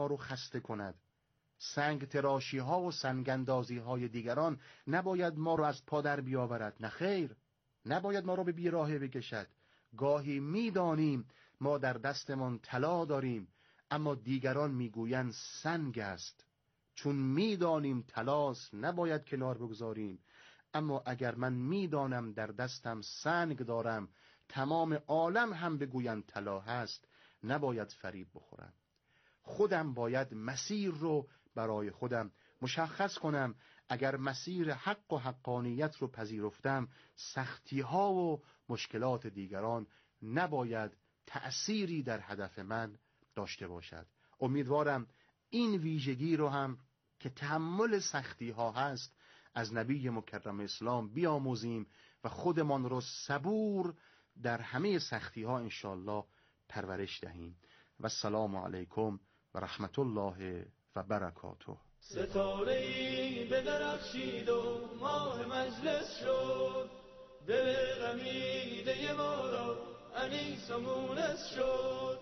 رو خسته کند. سنگ تراشی ها و سنگ اندازی های دیگران نباید ما رو از پا در بیاورد. نه خیر، نباید ما رو به بیراهه بکشد. گاهی میدانیم ما در دستمان طلا داریم، اما دیگران میگویند سنگ است. چون میدانیم طلاست نباید کنار بگذاریم. اما اگر من میدانم در دستم سنگ دارم، تمام عالم هم بگویند طلا هست، نباید فریب بخورم. خودم باید مسیر رو برای خودم مشخص کنم. اگر مسیر حق و حقانیت رو پذیرفتم، سختی ها و مشکلات دیگران نباید تأثیری در هدف من داشته باشد. امیدوارم این ویژگی رو هم که تحمل سختی ها هست از نبی مکرم اسلام بیاموزیم و خودمان رو صبور در همه سختی ها انشاءالله پرورش دهیم. و السلام علیکم و رحمت الله و برکاته. ستاره‌ای بدرخشید و ماه مجلس شد، دل غمیده ما را انیس و مونس شد.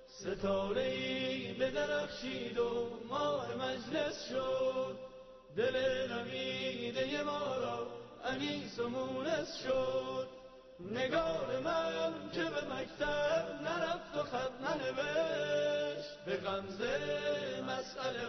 ستاره‌ای بدرخشید و ماه مجلس شد، دل غمیده ما را انیس و مونس شد. نگار من که به مکتب نرفت و خط ننوشت، به غمزه مسئله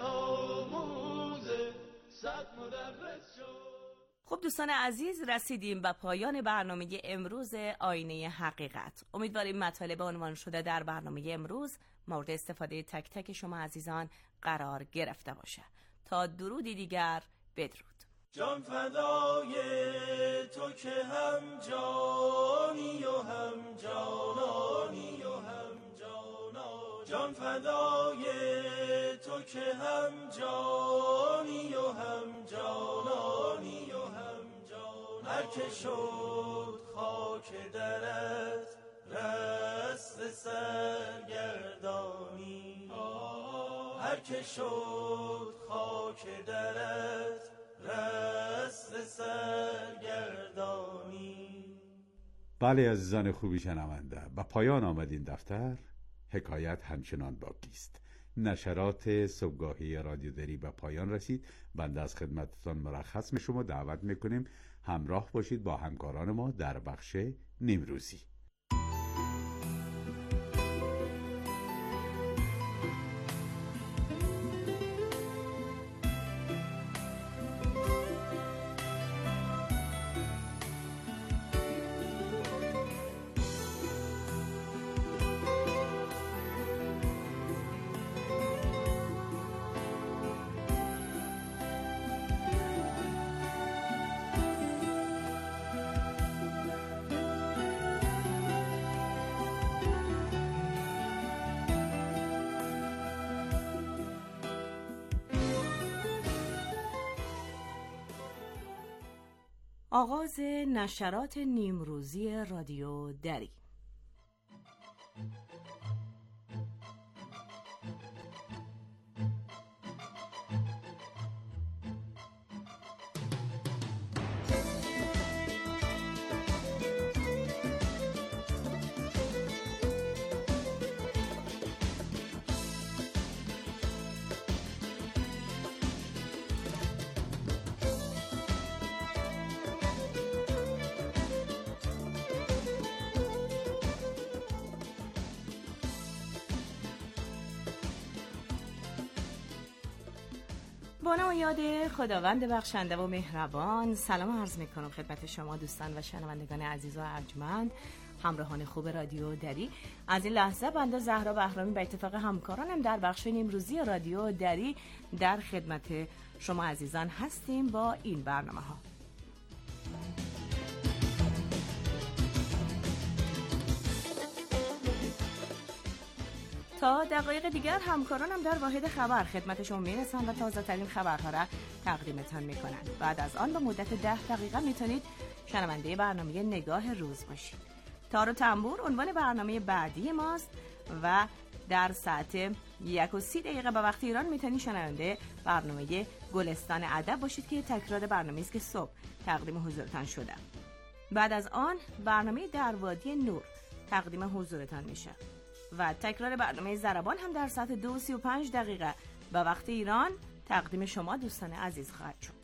آموزه صد مدرس شد. خب دوستان عزیز، رسیدیم به پایان برنامه امروز آینه حقیقت. امیدواریم مطالب عنوان شده در برنامه امروز مورد استفاده تک تک شما عزیزان قرار گرفته باشه. تا درودی دیگر، بدرود. جان فدای تو که هم جانی و هم جانانی و هم جانا. جان فدای تو که هم جانی و هم جانانی و هم جانا. هر که شد خاک درت رست سرگردانی، هر که شد خاک درت رست سرگردانی. بله عزیزان خوبی شنونده، به پایان آمد این دفتر. حکایت همچنان باقی است. نشرات صبحگاهی رادیو دری به پایان رسید. بنده از خدمتتان مرخص شما دعوت میکنیم همراه باشید با همکاران ما در بخش نیمروزی. آغاز نشرات نیمروزی رادیو دری. با نام و یاد خداوند بخشنده و مهربان، سلام عرض میکنم خدمت شما دوستان و شنوندگان عزیز و ارجمند، همراهان خوب رادیو دری. از این لحظه بنده زهرا بهرامی به اتفاق همکارانم در بخش نیمروزی رادیو دری در خدمت شما عزیزان هستیم با این برنامه ها. تا دقایق دیگر همکارانم در واحد خبر خدمت شما میرسن و تازه ترین خبرها را تقدیمتان میکنن. بعد از آن به مدت 10 دقیقه میتونید شنونده برنامه نگاه روز باشید. تار و تنبور عنوان برنامه بعدی ماست و در ساعت 1:30 به وقت ایران میتونید شنونده برنامه گلستان ادب باشید که تکرار برنامه‌ای است که صبح تقدیم حضورتان شده. بعد از آن برنامه در وادی نور تقدیم حضورتان میشه. و تکرار برنامه ضربان هم در ساعت 2:35 دقیقه به وقت ایران تقدیم شما دوستان عزیز خواهد شد.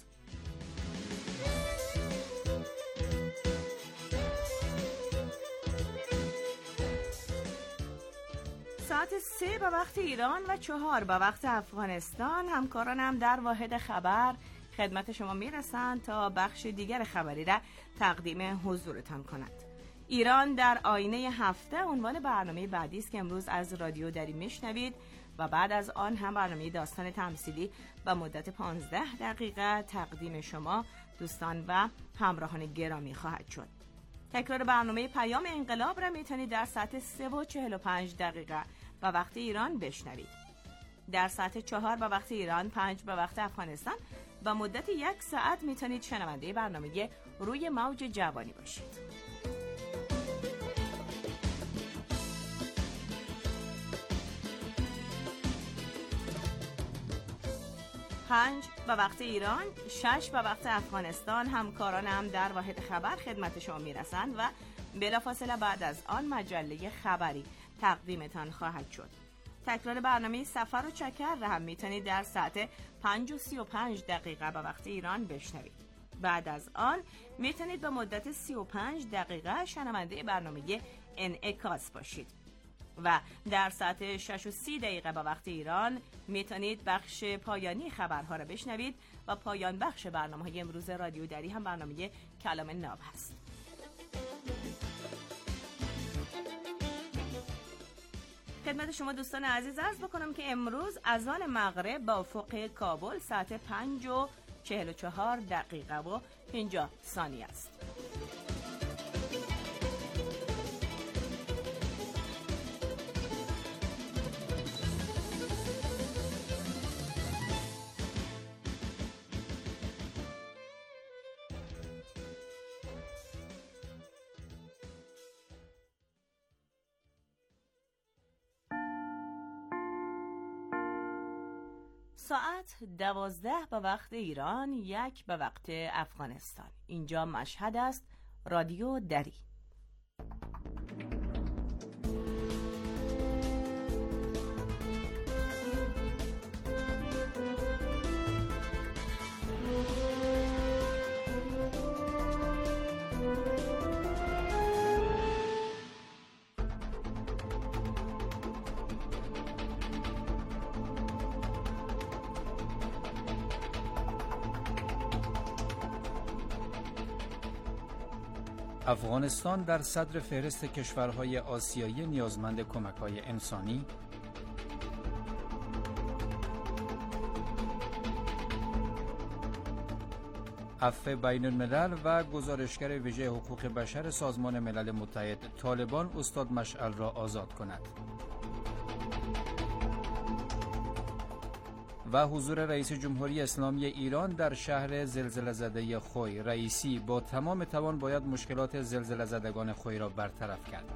ساعت 3 به وقت ایران و 4 به وقت افغانستان همکارانم در واحد خبر خدمت شما میرسند تا بخش دیگر خبری را تقدیم حضورتان کنند. ایران در آینه هفته عنوان برنامه بعدی است که امروز از رادیو دری میشنوید و بعد از آن هم برنامه داستان تمثیلی به مدت 15 دقیقه تقدیم شما دوستان و همراهان گرامی خواهد شد. تکرار برنامه پیام انقلاب را میتونید در ساعت 3:45 دقیقه به وقت ایران بشنوید. در ساعت 4 به وقت ایران، 5 به وقت افغانستان و مدت 1 ساعت میتونید شنونده برنامه روی موج جوانی باشید. 5 به وقت ایران، 6 به وقت افغانستان همکارانم در واحد خبر خدمت شما میرسند و بلافاصله بعد از آن مجله خبری تقدیمتان خواهد شد. تکرار برنامه سفر و چکر را هم میتونید در ساعت 5:35 دقیقه به وقت ایران بشنوید. بعد از آن میتونید به مدت 35 دقیقه شنونده برنامه انعکاس باشید و در ساعت 6:30 دقیقه به وقت ایران میتونید بخش پایانی خبرها را بشنوید و پایان بخش برنامه‌های امروز رادیو دری هم برنامه کلام ناب هست. خدمت شما دوستان عزیز عرض بکنم که امروز اذان مغرب با افق کابل ساعت 5:44 دقیقه و 50 ثانیه است. ساعت 12 به وقت ایران، 1 به وقت افغانستان. اینجا مشهد است، رادیو دری. افغانستان در صدر فهرست کشورهای آسیایی نیازمند کمک‌های انسانی. عفو بین الملل و گزارشگر ویژه حقوق بشر سازمان ملل متحد طالبان استاد مشعل را آزاد کند. و حضور رئیس جمهوری اسلامی ایران در شهر زلزله زده خوی. رئیسی با تمام توان باید مشکلات زلزله زدگان خوی را برطرف کرد.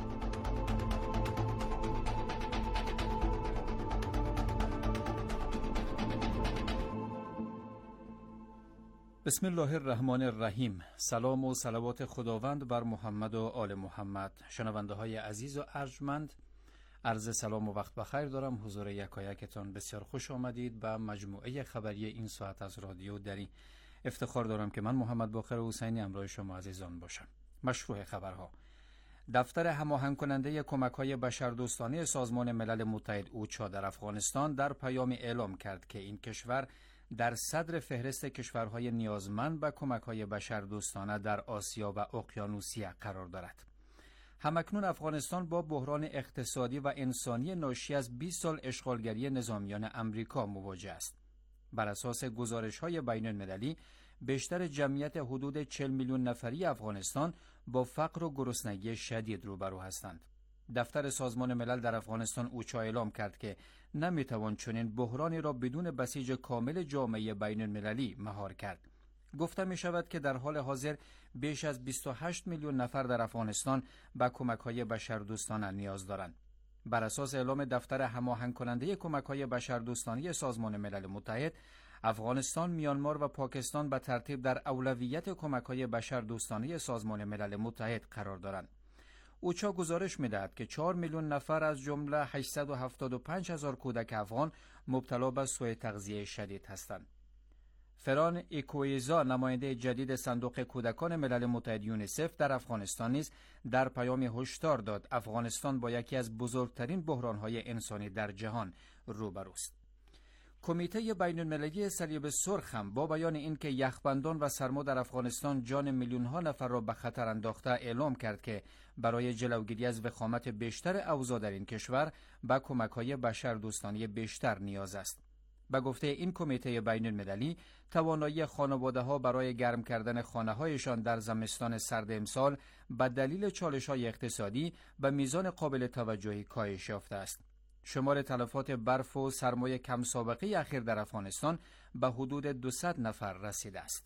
بسم الله الرحمن الرحیم. سلام و صلوات خداوند بر محمد و آل محمد. شنونده های عزیز و ارجمند، عرض سلام و وقت بخیر دارم. حضور یکایکتان بسیار خوش آمدید به مجموعه خبری این ساعت از رادیو دری. افتخار دارم که من محمد باقر حسینی همراه شما عزیزان باشم. مشروع خبرها: دفتر هماهنگ کننده کمک‌های بشردوستانه سازمان ملل متحد اوچا در افغانستان در پیامی اعلام کرد که این کشور در صدر فهرست کشورهای نیازمند به کمک‌های بشردوستانه در آسیا و اقیانوسیه قرار دارد. همکنون افغانستان با بحران اقتصادی و انسانی ناشی از 20 سال اشغالگری نظامیان امریکا مواجه است. بر اساس گزارش‌های بین‌المللی، بیشتر جمعیت حدود 40 میلیون نفری افغانستان با فقر و گرسنگی شدید روبرو هستند. دفتر سازمان ملل در افغانستان اوچا اعلام کرد که نمیتوان چنین بحرانی را بدون بسیج کامل جامعه بین‌المللی مهار کرد. گفته می شود که در حال حاضر بیش از 28 میلیون نفر در افغانستان به کمک‌های بشردوستانه نیاز دارند. بر اساس اعلام دفتر هماهنگ کننده کمک‌های بشردوستانه سازمان ملل متحد، افغانستان، میانمار و پاکستان به ترتیب در اولویت کمک‌های بشردوستانه سازمان ملل متحد قرار دارند. اوچا گزارش می‌دهد که 4 میلیون نفر از جمله 875,000 کودک افغان مبتلا به سوء تغذیه شدید هستند. فران ایکویزا، نماینده جدید صندوق کودکان ملل متحد یونیسف در افغانستان نیز در پیامی هشدار داد افغانستان با یکی از بزرگترین بحران‌های انسانی در جهان روبروست. کمیته بین‌المللی صلیب سرخ هم با بیان اینکه یخبندان و سرما در افغانستان جان میلیون‌ها نفر را به خطر انداخته، اعلام کرد که برای جلوگیری از وخامت بیشتر اوضاع در این کشور به کمک‌های بشردوستانه بیشتر نیاز است. به گفته این کمیته بین‌المللی، توانایی خانواده‌ها برای گرم کردن خانه‌هایشان در زمستان سرد امسال به دلیل چالش‌های اقتصادی به میزان قابل توجهی کاهش یافته است. شمار تلفات برف و سرمای کم سابقه اخیر در افغانستان به حدود 200 نفر رسیده است.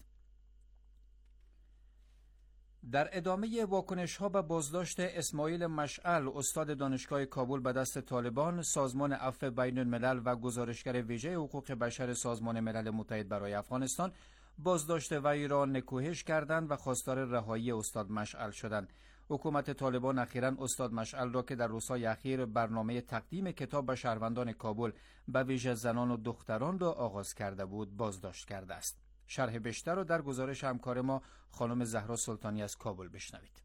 در ادامه واکنش‌ها به بازداشت اسماعیل مشعل، استاد دانشگاه کابل به دست طالبان، سازمان عفو بین الملل و گزارشگر ویژه حقوق بشر سازمان ملل متحد برای افغانستان بازداشت وی را نکوهش کردند و خواستار رهایی استاد مشعل شدند. حکومت طالبان اخیراً استاد مشعل را که در روزهای اخیر برنامه تقدیم کتاب به شهروندان کابل به ویژه زنان و دختران را آغاز کرده بود بازداشت کرده است. شرح بیشتر را در گزارش همکار ما خانم زهرا سلطانی از کابل بشنوید.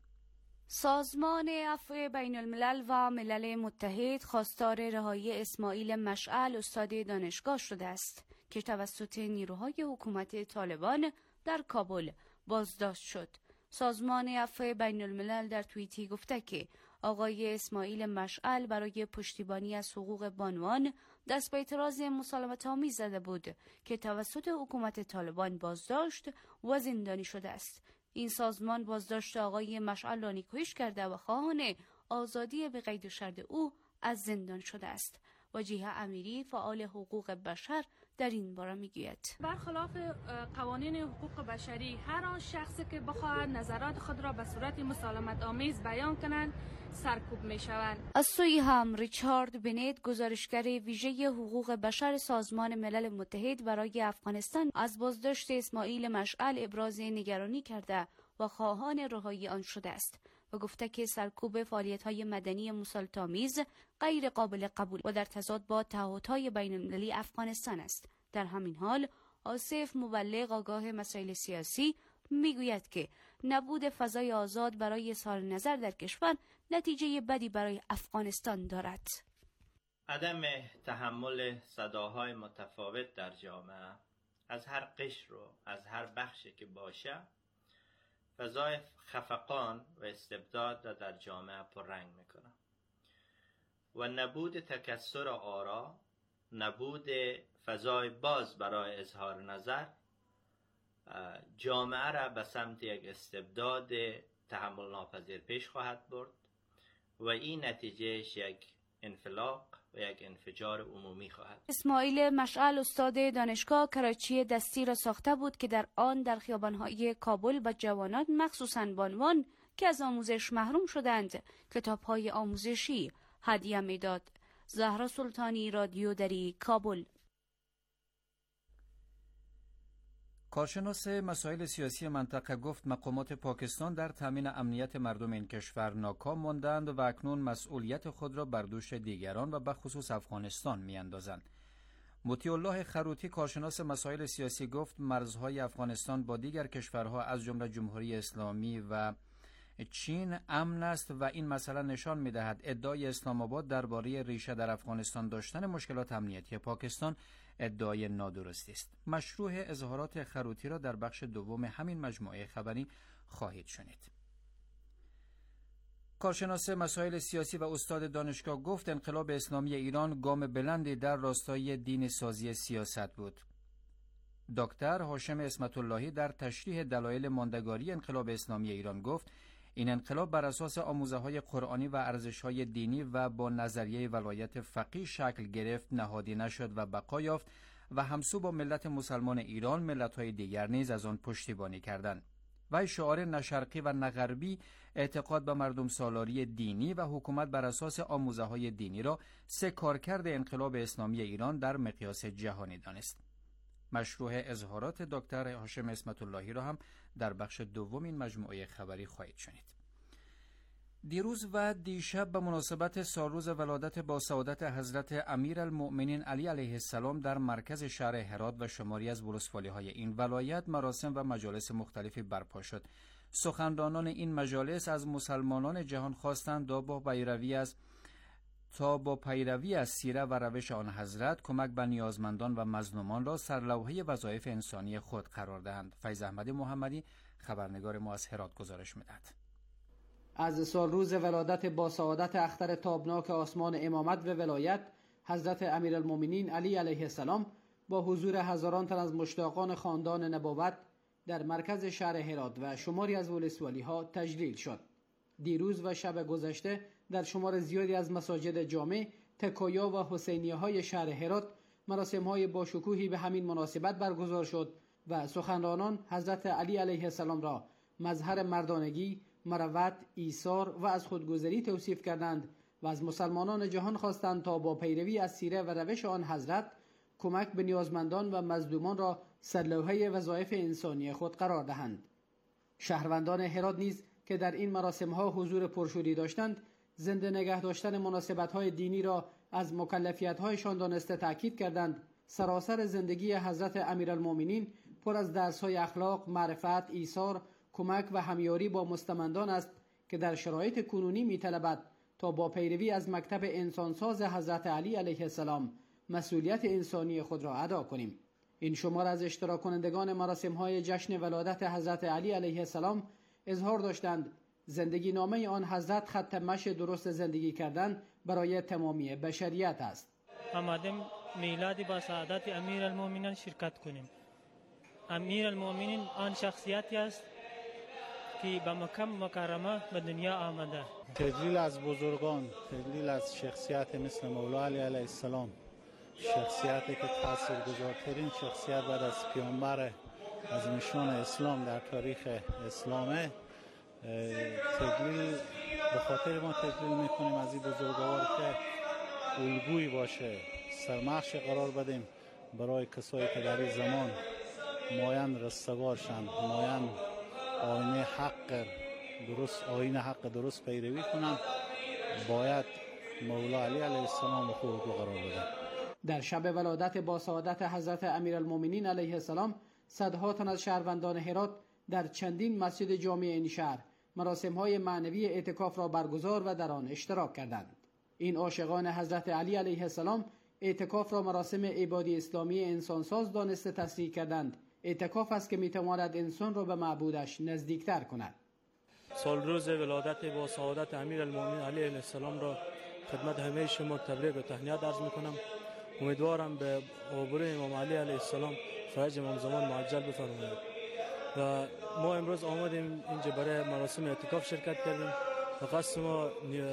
سازمان عفو بین الملل و ملل متحد خواستار رهایی اسماعیل مشعل استاد دانشگاه شده است که توسط نیروهای حکومت طالبان در کابل بازداشت شد. سازمان عفو بین الملل در توییتی گفته که آقای اسماعیل مشعل برای پشتیبانی از حقوق بانوان دست به اعتراض مسالمت‌آمیز زده بود که توسط حکومت طالبان بازداشت و زندانی شده است. این سازمان بازداشت آقای مشعل را نکوهش کرده و خواهان آزادی به قید و شرط او از زندان شده است. وجیه امیری، فعال حقوق بشر، در این باره میگوید برخلاف قوانین حقوق بشری هر آن شخصی که بخواهد نظرات خود را به صورت مسالمت آمیز بیان کنند سرکوب می شوند. از سوی هم ریچارد بنت، گزارشگر ویژه حقوق بشر سازمان ملل متحد برای افغانستان، از بازداشت اسماعیل مشعل ابراز نگرانی کرده و خواهان رهایی آن شده است و گفته که سرکوب فعالیت‌های مدنی مسالمت‌آمیز غیر قابل قبول و در تضاد با تعهدهای بین‌المللی افغانستان است. در همین حال آصف مبلغ، آگاه مسائل سیاسی، میگوید که نبود فضای آزاد برای اظهار نظر در کشور نتیجه بدی برای افغانستان دارد. عدم تحمل صداهای متفاوت در جامعه از هر قشر و از هر بخشی که باشه فضای خفقان و استبداد را در جامعه پررنگ میکنه و نبود تکثر آرا، نبود فضای باز برای اظهار نظر جامعه را به سمت یک استبداد تحمل ناپذیر پیش خواهد برد و این نتیجهش یک انفلاق و یک انفجار عمومی خواهد. اسماعیل مشعل استاد دانشگاه کراچی دستی را ساخته بود که در آن در خیابان‌های کابل به جوانان مخصوصاً بانوان که از آموزش محروم شدند کتاب‌های آموزشی هدیه می‌داد. زهرا سلطانی، رادیو دری، کابل. کارشناس مسائل سیاسی منطقه گفت مقامات پاکستان در تامین امنیت مردم این کشور ناکام ماندند و اکنون مسئولیت خود را بر دوش دیگران و به خصوص افغانستان می‌اندازند. مطیع الله خروتی، کارشناس مسائل سیاسی، گفت مرزهای افغانستان با دیگر کشورها از جمله جمهوری اسلامی و چین امن است و این مسئله نشان می‌دهد ادعای اسلام آباد درباره ریشه در افغانستان داشتن مشکلات امنیتی پاکستان ادعای نادرستی است. مشروع اظهارات خروتی را در بخش دوم همین مجموعه خبری خواهید شنید. کارشناس مسائل سیاسی و استاد دانشگاه گفت انقلاب اسلامی ایران گام بلندی در راستای دین سازی سیاست بود. دکتر هاشم اسمت اللهی در تشریح دلایل ماندگاری انقلاب اسلامی ایران گفت این انقلاب بر اساس آموزه‌های قرآنی و ارزش‌های دینی و با نظریه ولایت فقیه شکل گرفت، نهادی نشد و بقا یافت و همسو با ملت مسلمان ایران ملت‌های دیگر نیز از آن پشتیبانی کردند. و شعار نه شرقی و نه غربی اعتقاد به مردم سالاری دینی و حکومت بر اساس آموزه‌های دینی را سه کارکرد انقلاب اسلامی ایران در مقیاس جهانی دانست. مشروع اظهارات دکتر هاشم اسمت اللهی را هم در بخش دوم این مجموعه خبری خواهید شنید. دیروز و دیشب به مناسبت سالروز ولادت با سعادت حضرت امیرالمؤمنین علی علیه السلام در مرکز شهر هرات و شماری از ولسوالی‌های این ولایت مراسم و مجالس مختلفی برپا شد. سخنرانان این مجالس از مسلمانان جهان خواستند تا با پیروی از سیره و روش آن حضرت کمک به نیازمندان و مظلومان را سرلوحه وظایف انسانی خود قرار دهند. فیض احمدی محمدی خبرنگار ما از هرات گزارش می‌دهد. از سالروز ولادت با سعادت اختر تابناک آسمان امامت و ولایت حضرت امیرالمؤمنین علی علیه السلام با حضور هزاران تن از مشتاقان خاندان نبوت در مرکز شهر هرات و شماری از ولسوالی‌ها تجلیل شد. دیروز و شب گذشته در شمار زیادی از مساجد جامع، تکایا و حسینیه‌های شهر هرات مراسم‌های با شکوهی به همین مناسبت برگزار شد و سخنرانان حضرت علی علیه السلام را مظهر مردانگی، مروت، ایثار و از خودگذری توصیف کردند و از مسلمانان جهان خواستند تا با پیروی از سیره و روش آن حضرت کمک به نیازمندان و مظلومان را سرلوحه وظایف انسانی خود قرار دهند. شهروندان هرات نیز که در این مراسم‌ها حضور پرشوری داشتند، زنده نگه داشتن مناسبت‌های دینی را از مکلفیت‌هایشان دانسته تأکید کردند. سراسر زندگی حضرت امیرالمؤمنین پر از درس‌های اخلاق، معرفت، ایثار، کمک و همیاری با مستمندان است که در شرایط کنونی می‌طلبد تا با پیروی از مکتب انسانساز حضرت علی علیه السلام مسئولیت انسانی خود را ادا کنیم. این شمار از اشتراک کنندگان مراسم‌های جشن ولادت حضرت علی علیه السلام اظهار داشتند زندگی نامه آن حضرت خط مشی درست زندگی کردن برای تمامی بشریت است. آمدیم میلاد با سعادت امیرالمؤمنین شرکت کنیم. امیرالمؤمنین آن شخصیتی است که به مکه مکرمه به دنیا آمده. تجلیل از بزرگان، تجلیل از شخصیت مثل مولا علی علیه السلام، شخصیتی که تاثیرگذارترین شخصیت بعد از پیامبر از نشان اسلام در تاریخ اسلامه، تجلیل به خاطر ما تجلیل میکنیم از این بزرگوار که الگویی باشه، سرمخش قرار بدیم برای کسایی که در این زمان مایند رستگار شند، مایند آیین حق درست پیروی کنند، باید مولا علی علیه السلام خود الگو قرار بدیم. در شب ولادت با سعادت حضرت امیرالمؤمنین علیه السلام صدها تن از شهروندان هرات در چندین مسجد جامع این شهر مراسم‌های معنوی اعتکاف را برگزار و در آن اشتراک کردند. این عاشقان حضرت علی علیه السلام اعتکاف را مراسم عبادی اسلامی انسانساز دانسته تصریح کردند. اعتکاف است که می‌تواند انسان را به معبودش نزدیکتر کند. سالروز ولادت با سعادت امیرالمؤمنین علی علیه السلام را خدمت همه شما تبریک و تهنیت عرض می‌کنم. امیدوارم به عبور امام علی علیه السلام فرج امام زمان معجل بفرمایید. و ما امروز آمدیم اینجا برای مراسم اعتکاف شرکت کردیم و قصد ما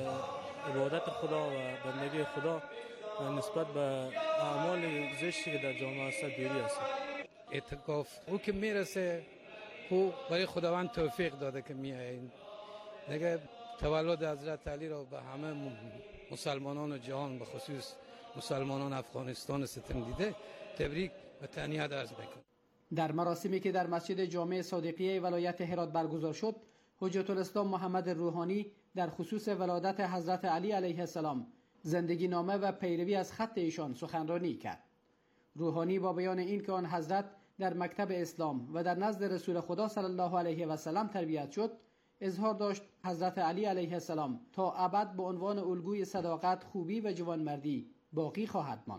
عبادت خدا و بندگی خدا و نسبت به اعمال زشتی که در جامعه هست دوری است. اعتکاف او که میرسه او برای خداوند توفیق داده که میایین دیگه تولد حضرت علی را به همه مسلمانان جهان به خصوص مسلمانان افغانستان ستم دیده تبریک و تهنیت عرض میکنم. در مراسمی که در مسجد جامع صادقیه ولایت هرات برگزار شد، حجت الاسلام محمد روحانی در خصوص ولادت حضرت علی علیه السلام، زندگی نامه و پیروی از خط ایشان سخنرانی کرد. روحانی با بیان این که آن حضرت در مکتب اسلام و در نزد رسول خدا صلی الله علیه و سلم تربیت شد، اظهار داشت حضرت علی علیه السلام تا ابد به عنوان الگوی صداقت، خوبی و جوانمردی باقی خواهد ماند.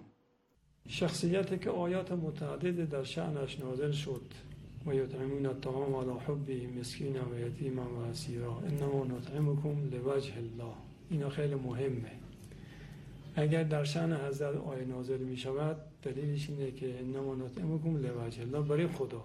شخصیتی که آیات متعدد در شأنش نازل شد و یطعمون الطعام علی حبه مسکینا و یتیما و اسیرا انما نطعمکم لوجه الله. اینا خیلی مهمه. اگر در شأن حضرت آیه نازل می شود دلیلش اینه که انما نطعمکم لوجه الله، برای خدا.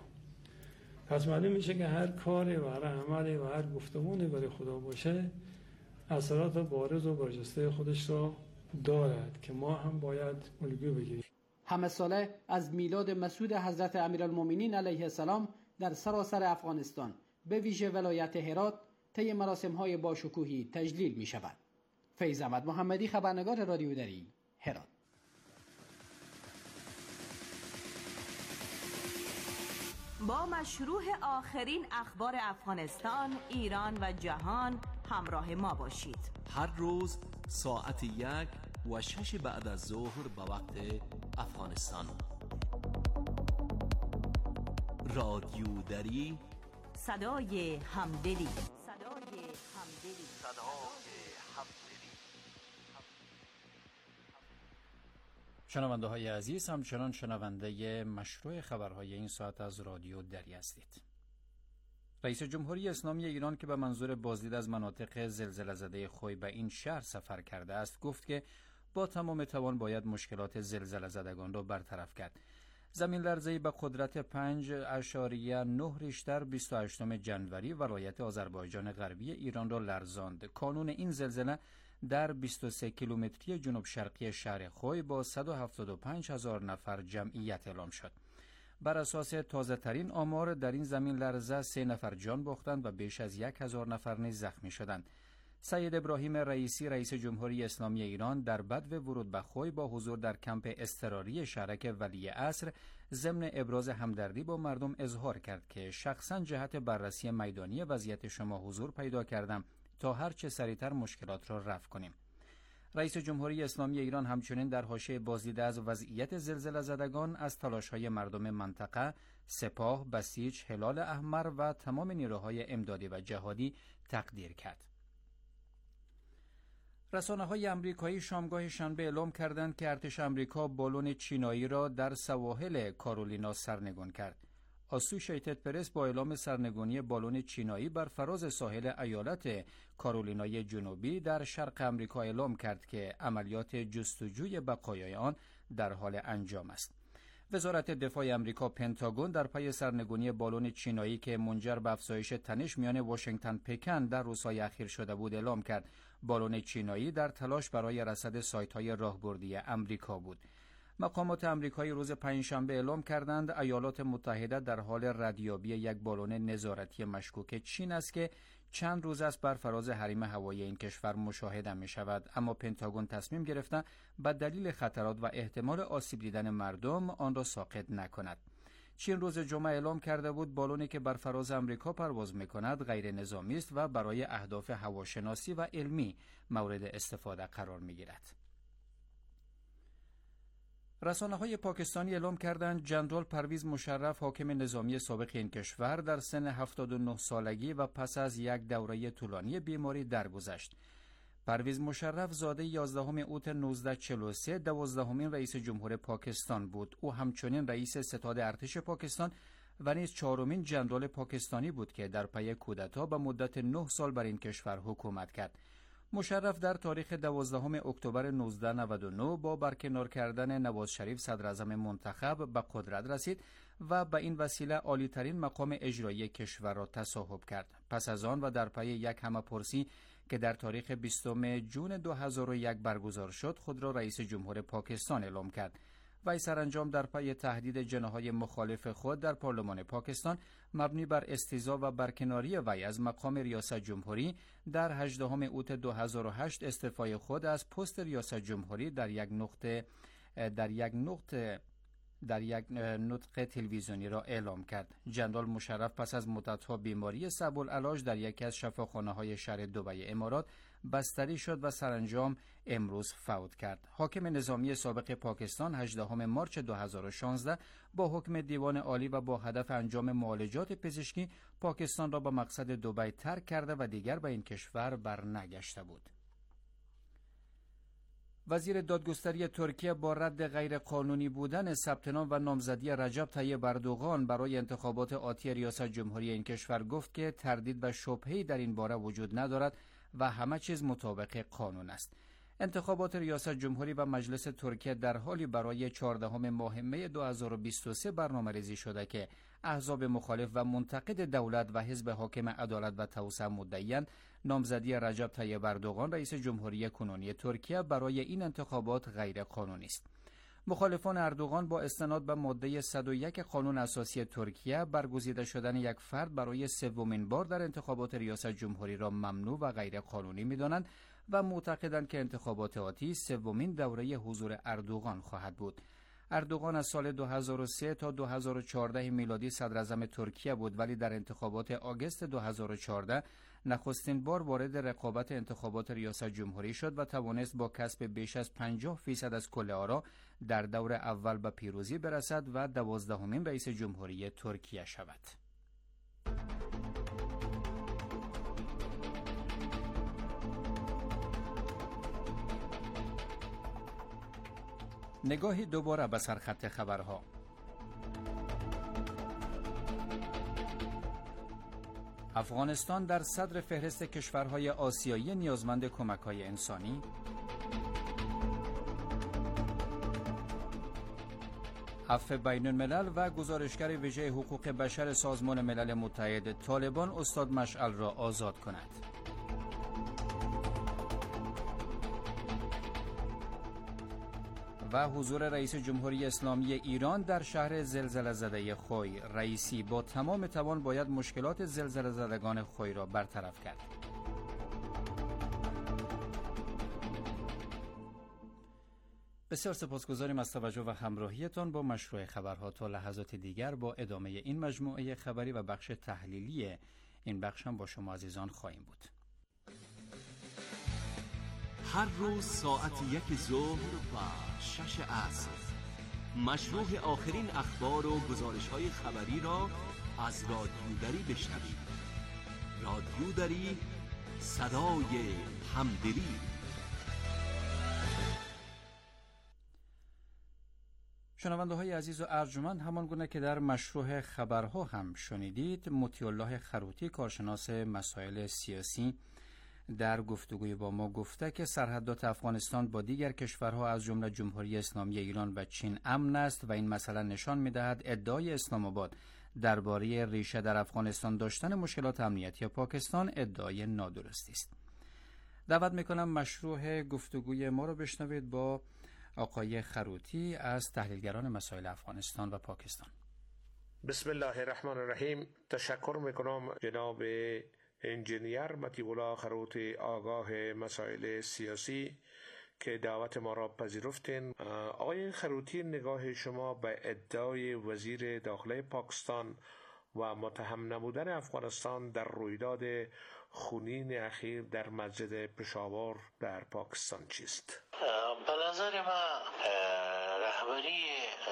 پس معلوم میشه که هر کاری و هر عملی و هر گفتمانی برای خدا باشه اثرات بارز و برجسته خودش را دارد که ما هم باید الگو بگیریم. همه ساله از میلاد مسعود حضرت امیرالمؤمنین علیه السلام در سراسر افغانستان به ویژه ولایت هرات طی مراسم‌های باشکوهی تجلیل می شود. فیض احمد محمدی خبرنگار رادیو دری هرات. با مشروع آخرین اخبار افغانستان، ایران و جهان همراه ما باشید. هر روز ساعت 1 و 6 بعد از ظهر به وقت افغانستان. رادیو دری، صدای همدلی. شنونده های عزیز، همچنان شنونده مشروع خبرهای این ساعت از رادیو دری هستید. رئیس جمهوری اسلامی ایران که به منظور بازدید از مناطق زلزله زده خوی به این شهر سفر کرده است، گفت که با تمام توان باید مشکلات زلزله زدگان را برطرف کرد. زمین لرزه‌ای به قدرت 5.9 ریشتر 28 جنوری ولایت آذربایجان غربی ایران را لرزاند. کانون این زلزله در 23 کیلومتری جنوب شرقی شهر خوی با 175,000 نفر جمعیت اعلام شد. بر اساس تازه ترین آمار در این زمین لرزه 3 نفر جان باختند و بیش از 1,000 نفر نیز زخمی شدند. سید ابراهیم رئیسی رئیس جمهوری اسلامی ایران در بدو ورود به خوی با حضور در کمپ اضطراری شهرک ولی عصر ضمن ابراز همدردی با مردم اظهار کرد که شخصا جهت بررسی میدانی وضعیت شما حضور پیدا کردم تا هر چه سریعتر مشکلات را رفع کنیم. رئیس جمهوری اسلامی ایران همچنین در حاشیه بازدید از وضعیت زلزله زدگان از تلاش‌های مردم منطقه، سپاه، بسیج، هلال احمر و تمام نیروهای امدادی و جهادی تقدیر کرد. رسانه‌های آمریکایی شامگاه شنبه اعلام کردند که ارتش آمریکا بالون چینایی را در سواحل کارولینا سرنگون کرد. آسوشیتد پرس با اعلام سرنگونی بالون چینایی بر فراز ساحل ایالت کارولینای جنوبی در شرق آمریکا اعلام کرد که عملیات جستجوی بقایای آن در حال انجام است. وزارت دفاع آمریکا پنتاگون در پی سرنگونی بالون چینایی که منجر به افزایش تنش میان واشنگتن پکن در روزهای اخیر شده بود اعلام کرد بالون چینایی در تلاش برای رصد سایت‌های راهبردی آمریکا بود. مقامات آمریکایی روز پنجشنبه اعلام کردند ایالات متحده در حال ردیابی یک بالون نظارتی مشکوک چین است که چند روز است بر فراز حریم هوایی این کشور مشاهده می شود، اما پنتاگون تصمیم گرفته به دلیل خطرات و احتمال آسیب دیدن مردم آن را ساقط نکند. چین روز جمعه اعلام کرده بود بالونی که بر فراز آمریکا پرواز می کند غیر نظامی است و برای اهداف هواشناسی و علمی مورد استفاده قرار می گیرد. رسانه‌های پاکستانی اعلام کردند ژنرال پرویز مشرف حاکم نظامی سابق این کشور در سن 79 سالگی و پس از یک دوره طولانی بیماری درگذشت. پرویز مشرف زاده 11 اوت 1943 12مین رئیس جمهور پاکستان بود. او همچنین رئیس ستاد ارتش پاکستان و نیز 4مین ژنرال پاکستانی بود که در پی کودتا به مدت 9 سال بر این کشور حکومت کرد. مشرف در تاریخ 12 اکتبر 1999 با برکنار کردن نواز شریف صدر اعظم منتخب به قدرت رسید و به این وسیله عالی‌ترین مقام اجرایی کشور را تصاحب کرد. پس از آن و در پی یک همه‌پرسی که در تاریخ 20 جون 2001 برگزار شد، خود را رئیس جمهور پاکستان اعلام کرد. وی سرانجام در پی تهدید جناح‌های مخالف خود در پارلمان پاکستان مبنی بر استیضاح و برکناری وی از مقام ریاست جمهوری در 18 اوت 2008 استعفای خود از پست ریاست جمهوری در یک نطق تلویزیونی را اعلام کرد. ژنرال مشرف پس از مدت‌ها بیماری صعب العلاج در یکی از شفاخانه‌های شهر دبی امارات بستری شد و سرانجام امروز فوت کرد. حاکم نظامی سابق پاکستان 18 مارس 2016 با حکم دیوان عالی و با هدف انجام معالجات پزشکی پاکستان را به مقصد دبی ترک کرده و دیگر به این کشور برنگشته بود. وزیر دادگستری ترکیه با رد غیرقانونی بودن ثبت نام و نامزدی رجب طیب اردوغان برای انتخابات آتی ریاست جمهوری این کشور گفت که تردید و شبهه‌ای در این باره وجود ندارد و همه چیز مطابق قانون است. انتخابات ریاست جمهوری و مجلس ترکیه در حالی برای 14 ماه می 2023 برنامه‌ریزی شده که احزاب مخالف و منتقد دولت و حزب حاکم عدالت و توسعه مدعیان نامزدی رجب طیب اردوغان رئیس جمهوری کنونی ترکیه برای این انتخابات غیر قانونی است. مخالفان اردوغان با استناد به ماده 101 قانون اساسی ترکیه برگزیده شدن یک فرد برای سومین بار در انتخابات ریاست جمهوری را ممنوع و غیر قانونی می‌دانند و معتقدند که انتخابات آتی سومین دوره حضور اردوغان خواهد بود. اردوغان از سال 2003 تا 2014 میلادی صدر اعظم ترکیه بود، ولی در انتخابات آگوست 2014 نخستین بار وارد رقابت انتخابات ریاست جمهوری شد و توانست با کسب بیش از 50% از کل آرا در دور اول به پیروزی برسد و 12مین رئیس جمهوری ترکیه شود. نگاهی دوباره به سرخط خبرها. افغانستان در صدر فهرست کشورهای آسیایی نیازمند کمک‌های انسانی. عفو بین الملل و گزارشگر ویژه حقوق بشر سازمان ملل متحد طالبان استاد مشعل را آزاد کند. و حضور رئیس جمهوری اسلامی ایران در شهر زلزله زده خوی. رئیسی با تمام توان باید مشکلات زلزله زدگان خوی را برطرف کرد. بسیار سپاسگزاریم از توجه و همراهیتان با مشروع خبرها. تا لحظات دیگر با ادامه این مجموعه خبری و بخش تحلیلی این بخش هم با شما عزیزان خواهیم بود. هر روز ساعت 1 ظهر و 6 عصر مشروع آخرین اخبار و گزارش‌های خبری را از رادیو دری بشنوید. رادیو دری، صدای همدلی. شنونده های عزیز و ارجمند، همان گونه که در مشروع خبرها هم شنیدید، مطیع الله خروتی کارشناس مسائل سیاسی در گفتگوی با ما گفته که سرحدات افغانستان با دیگر کشورها از جمله جمهوری اسلامی ایران و چین امن است و این مسئله نشان می‌دهد ادعای اسلام آباد درباره ریشه در افغانستان داشتن مشکلات امنیتی پاکستان ادعای نادرستی است. دعوت می‌کنم مشروع گفتگوی ما رو بشنوید با آقای خروتی از تحلیلگران مسائل افغانستان و پاکستان. بسم الله الرحمن الرحیم. تشکر می‌کنم جناب انجینیر مطیع الله خروتی آگاه مسائل سیاسی که دعوت ما را پذیرفتین. آقای خروتی، نگاه شما به ادعای وزیر داخله پاکستان و متهم نمودن افغانستان در رویداد خونین اخیر در مسجد پشاور در پاکستان چیست؟ به نظر ما رهبری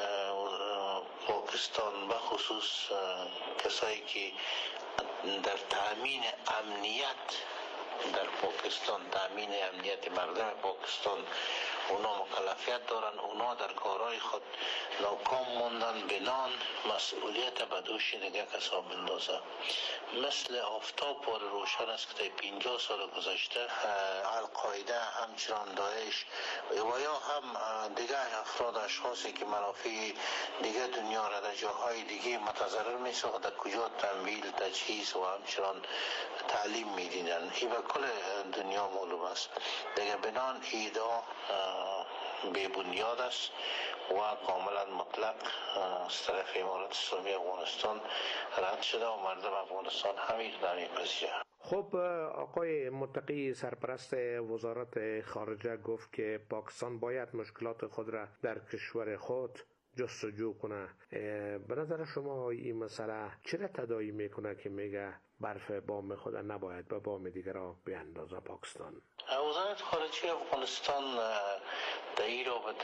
پاکستان به خصوص کسایی که در تامین امنیت در پاکستان، تامین امنیت مردم پاکستان اونا مکلفیت دارن، اونا در کارهای خود ناکام موندن، بنان مسئولیت به دوش دیگه کسا بندازه. مثل آفتاب بار روشن است که 50 سال گذشته القاعده، همچنان داعش و یا هم دیگه افراد اشخاصی که منافع دیگه دنیا را در جاهای دیگه متضرر می ساخت، در کجا تمویل، تجهیز و همچنان تعلیم می دینن. این به کل دنیا معلوم است دیگه. بنان ایدا بی بنیاد است و کاملا مطلق از طرف امارات اسلامی افغانستان رد شده و مردم افغانستان همین نمی‌پذیره. خب آقای متقی سرپرست وزارت خارجه گفت که پاکستان باید مشکلات خود را در کشور خود جستجو کنه. به نظر شما این مسئله چرا تداعی میکنه که میگه برف بام خود نباید به بام دیگر را بیاندازه پاکستان؟ وزارت خارجه افغانستان در این رابطه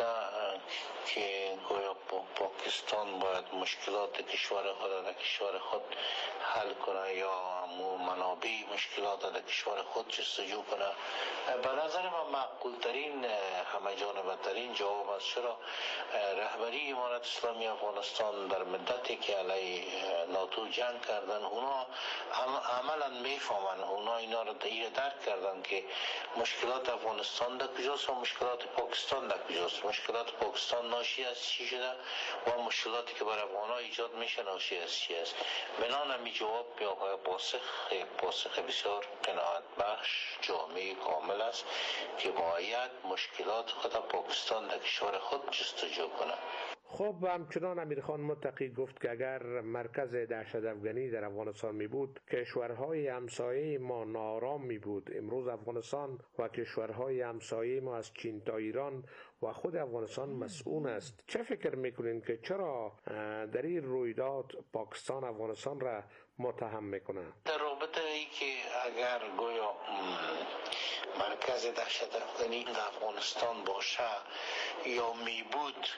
که گویا پاکستان باید مشکلات کشور خود در کشور خود حل کنه یا منابع مشکلات در کشور خود جستجو کنه، به نظر من معقول ترین، همه جانبه ترین جواب است. چرا رهبری امارات اسلامی افغانستان در مدتی که علیه ناتو جنگ کردن، اونا عملا میفهمن، اونا اینا رو درک کردن که مشکلات افغانستان در کجاست و مشکلات پاکستان در کجاست. مشکلات پاکستان ناشی از چی شده و مشکلاتی که بر افغان‌ها ایجاد میشه ناشی از چی است. بنان همی جواب یا پاسخ بسیار قناعت بخش جامع کامل است که باید مشکلات خود پاکستان در کشور خود جستجو کنه. خب همچنان امیرخان متقی گفت که اگر مرکز دهشت افغانی در افغانستان می بود، کشورهای همسایه ما ناآرام می بود. امروز افغانستان و کشورهای همسایه ما از چین تا ایران و خود افغانستان مسئول است. چه فکر میکنین که چرا در این رویداد پاکستان افغانستان را متهم میکنه؟ در رابطه ای که اگر گویا مرکز دهشت افغانی در افغانستان باشه یا می بود،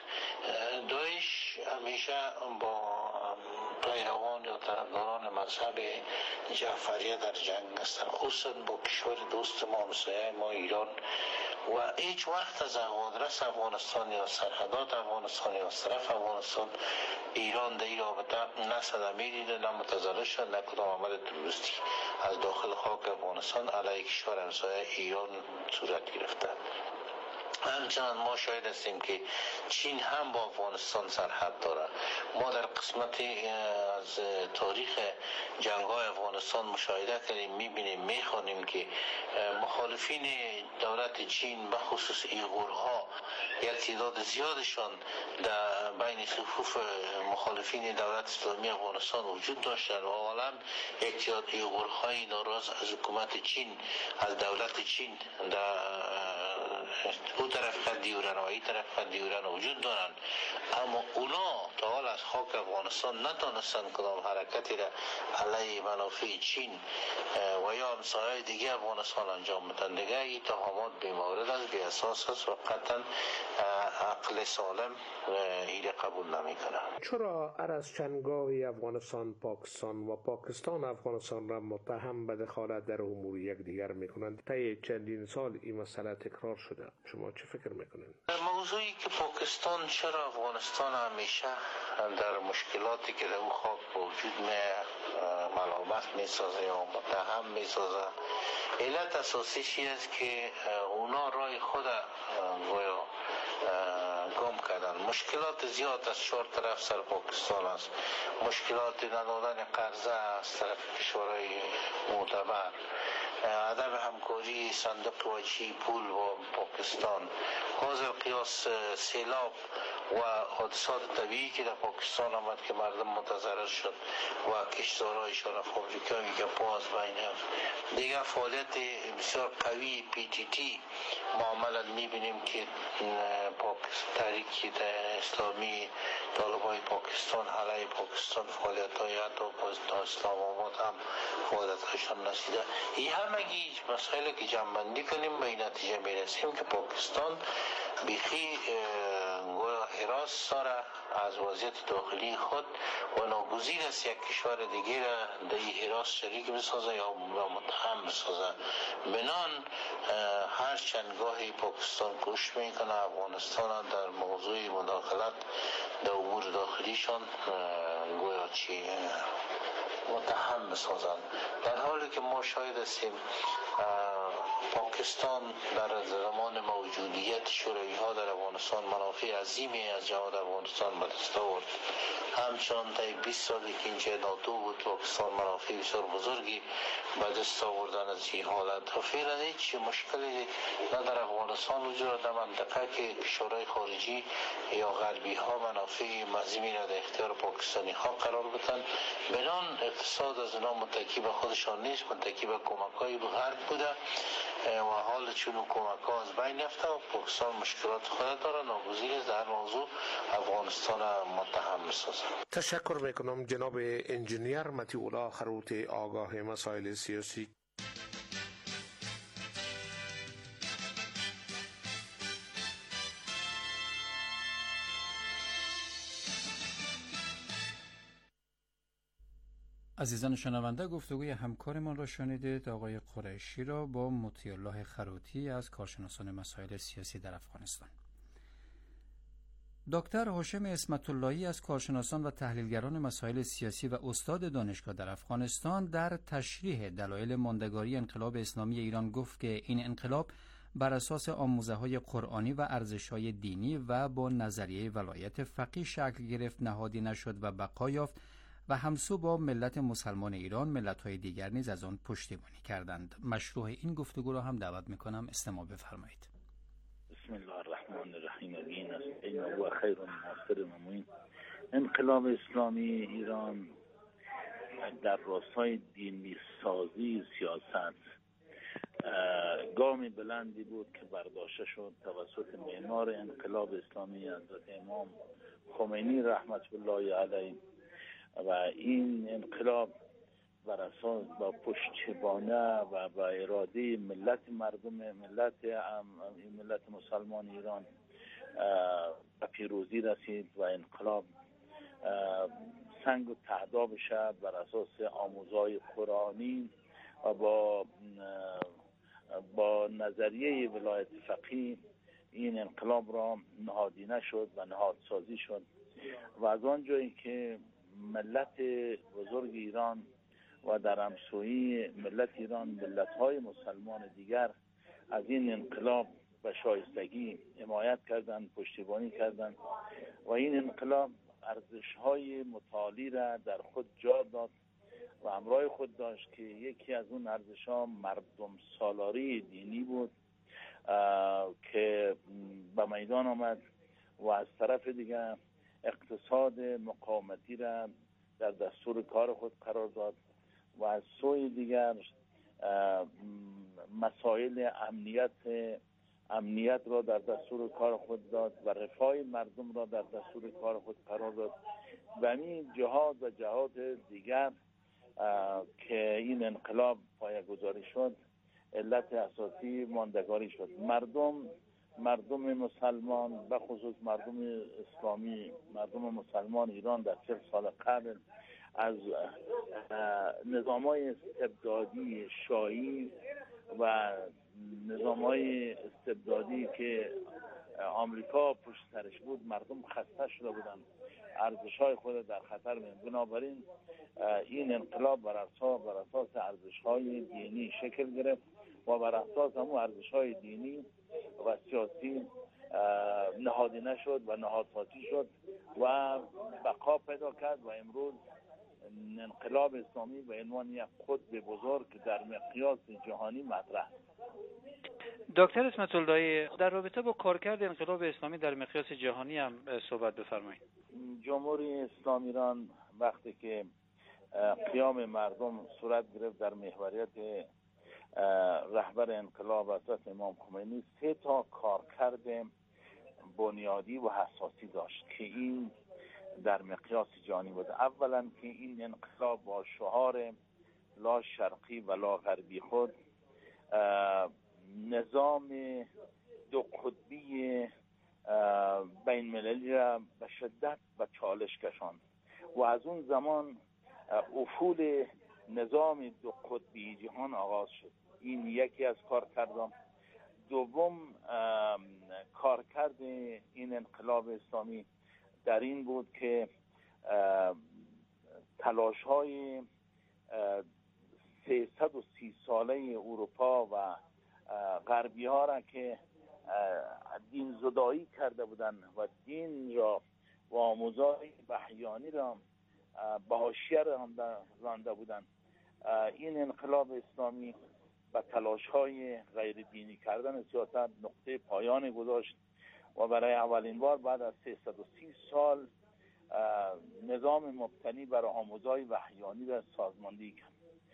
داعش همیشه با پیروان یا طرفداران مذهب جعفریه در جنگ است، خصوصا با کشور دوست ما همسایه ما ایران، و هیچ وقت از آدرس افغانستان یا سرحدات افغانستان یا طرف افغانستان ایران در این رابطه نه صدمه دیده، نه متضرر شد، نه کدام عمل تروریستی از داخل خاک افغانستان علیه کشور همسایه ایران صورت گرفته. همچنان ما شاهد هستیم که چین هم با افغانستان سرحد داره. ما در قسمت از تاریخ جنگ‌های افغانستان مشاهده کردیم، می‌بینیم، می‌خوانیم که مخالفین دولت چین به خصوص ایغورها یک تعداد زیادشان در بین صفوف مخالفین دولت اسلامی افغانستان وجود داشتند و حالا یک تعداد ایغورهای ناراض از حکومت چین، از دولت چین در او طرف خط دیورن و این طرف خط دیورن وجود دارن، اما اونا تا حال از خاک افغانستان نتانستن کدام حرکتی را علیه منافع چین و یا همسایه دیگه افغانستان انجام بدن. دیگه این اتهامات بی‌مورد است، بی اساس است و قطعا عقل سالم این قبول نمیکنه. چرا هر از چندگاهی افغانستان پاکستان و پاکستان افغانستان را متهم به دخالت در امور یکدیگر میکنند؟ طی چندین سال این مسئله تکرار شده. شما چه فکر میکنید؟ موضوعی که پاکستان چرا افغانستان همیشه در مشکلاتی که در او خاک وجود ملامت میسازه یا متهم میسازه، علت اساسیش است که اونا رای خود گویا گم کردن. مشکلات زیاد از چهار طرف سر پاکستان است، مشکلات ندادن قرضه از طرف کشورهای معتبر، عدم همکاری صندوق وجهی پول با پاکستان، حاضر قیاس سیلاب و حادثات طبیعی که در پاکستان آمد که مردم متضرر شد و کشتزارهایشان و فابریکه‌ای که باز بین دیگر فعالیت بسیار قوی PTT معاملا میبینیم که تحریک اسلامی طالبای پاکستان علیه پاکستان فعالیت های حتی تا اسلام آباد هم فعالیت هایشان نسیده. این همگی مسائل که جمع‌بندی کنیم به این نتیجه میرسیم که پاکستان بیخی گویا حراس داره از وضعیت داخلی خود و ناگزیر است یک کشور دیگه را در این حراس شریک بسازه یا متهم بسازه. بنان هر چندگاهی پاکستان کوشش میکنه افغانستان در موضوع مداخلت در امور داخلیشان گویا چی متهم بسازند، در حالی که ما شاهد هستیم پاکستان در زمان موجودیت شوروی ها در افغانستان منافع عظیمی از جهاد افغانستان به دست آورد. همچنان تا 20 سالی که اینجا ناتو بود پاکستان منافع بسیار بزرگی به دست آوردن از این حالت و فعلا هیچ مشکلی نه در افغانستان وجود در منطقه که کشورهای خارجی یا غربی ها منافع عظیمی را در اختیار پاکستانی ها قرار بدن. بنان اقتصاد از اینا متکی به خودشان نیست، متکی به کمک های غرب بوده و حال چون کمک ها از بین رفته و پاکستان مشکلات خود داره، ناگزیر است در موضوع افغانستان متهم می‌سازه. تشکر میکنم جناب انجینیر مطیع الله خروت، آگاه مسائل سیاسی. عزیزان شنونده، گفتگوی همکارمان را شنیدید. آقای قریشی را با مطیع الله خروتی از کارشناسان مسائل سیاسی در افغانستان. دکتر هاشم اسمت اللهی از کارشناسان و تحلیلگران مسائل سیاسی و استاد دانشگاه در افغانستان در تشریح دلایل ماندگاری انقلاب اسلامی ایران گفت که این انقلاب بر اساس آموزه‌های قرآنی و ارزش‌های دینی و با نظریه ولایت فقیه شکل گرفت، نهادی نشد و بقا یافت و همسو با ملت مسلمان ایران ملت‌های دیگر نیز از آن پشتیبانی کردند. مشروع این گفتگو را هم دعوت می‌کنم استماع بفرمایید. بسم الله الرحمن الرحیم. این است این هو خیر الناصر و معین. انقلاب اسلامی ایران در راستای دینی سازی سیاست گامی بلندی بود که برداشته شد توسط معمار انقلاب اسلامی حضرت امام خمینی رحمت الله علیه و این انقلاب بر اساس با پشتیبانی و با اراده ملت مسلمان ایران به پیروزی رسید و انقلاب سنگ و تعداب شد بر اساس آموزهای قرآنی و با نظریه ولایت فقیه این انقلاب را نهادینه شد و نهادسازی شد و از آنجایی که ملت بزرگ ایران و در همسویی ملت ایران ملت‌های مسلمان دیگر از این انقلاب به شایستگی حمایت کردند، پشتیبانی کردند و این انقلاب ارزش‌های متعالی را در خود جا داد و همراه خود داشت که یکی از اون ارزش‌ها مردم سالاری دینی بود که به میدان آمد و از طرف دیگر اقتصاد مقاومتی را در دستور کار خود قرار داد و از سوی دیگر مسائل امنیت را در دستور کار خود داد و رفاه مردم را در دستور کار خود قرار داد و این جهاد و جهات دیگر که این انقلاب پایه‌گذاری شد علت اساسی ماندگاری شد. مردم مسلمان به خصوص مردم اسلامی، مردم مسلمان ایران در 40 سال قبل از نظام‌های استبدادی شاهی و نظام‌های استبدادی که آمریکا پشت سرش بود مردم خسته شده بودند، ارزش‌های خود در خطر بود. بنابراین این انقلاب بر اساس ارزش‌های دینی شکل گرفت و بر اساس همون ارزش‌های دینی و سیاسی نهادینه شد و نهادسازی شد و بقا پیدا کرد و امروز انقلاب اسلامی به عنوان یک قطب بزرگ در مقیاس جهانی مطرح. دکتر اسمت الله، در رابطه با کارکرد انقلاب اسلامی در مقیاس جهانی هم صحبت بفرمایید. جمهوری اسلامی ایران وقتی که قیام مردم صورت گرفت در محوریت رهبر انقلاب حضرت امام خمینی 3 تا کارکرد بنیادی و حساسی داشت که این در مقیاس جهانی بود. اولا که این انقلاب با شعار لا شرقی و لا غربی خود نظام 2 قطبی بین المللی را به شدت به چالش کشاند و از اون زمان افول نظام 2 قطبی جهان آغاز شد. این یکی از کارکردان. دوم کارکرد این انقلاب اسلامی در این بود که تلاش‌های 330 ساله اروپا و غربی‌ها را که دین زدایی کرده بودند و دین را و آموزهای وحیانی را به حاشیه رانده بودند، این انقلاب اسلامی به تلاش‌های غیر دینی کردن سیاست نقطه پایان گذاشت و برای اولین بار بعد از 330 سال نظام مبتنی بر آموزهای وحیانی را سازماندهی کرد.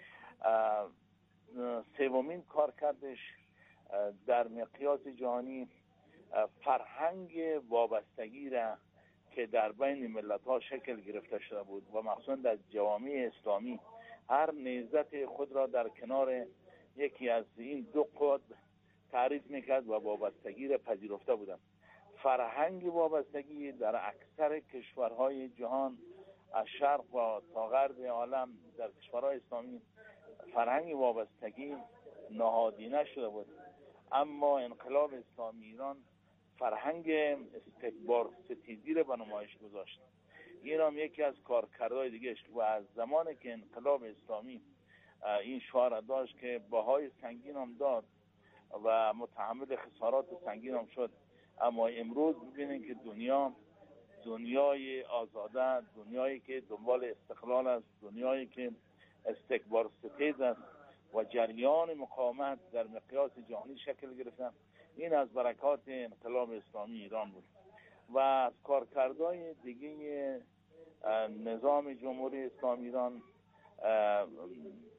سومین کارکردش در مقیاس جهانی فرهنگ وابستگی را که در بین ملت‌ها شکل گرفته شده بود و مخصوصا در جوامع اسلامی هر نهضت خود را در کنار یکی از این 2 قطب تعریف میکرد و وابستگی را پذیرفته بودند. فرهنگ وابستگی در اکثر کشورهای جهان از شرق و تا غرب عالم در کشورهای اسلامی فرهنگ وابستگی نهادینه شده بود، اما انقلاب اسلامی ایران فرهنگ استکبار ستیزی را به نمایش گذاشت. این هم یکی از کارکردهای دیگه است و از زمانی که انقلاب اسلامی این شعار داشت که بهای سنگین هم داد و متحمل خسارات سنگین هم شد، اما امروز ببینید که دنیای آزاده، دنیایی که دنبال استقلال است، دنیایی که استکبار ستیز است و جریان مقاومت در مقیاس جهانی شکل گرفتن. این از برکات انقلاب اسلامی ایران بود و از کارکردهای دیگه نظام جمهوری اسلامی ایران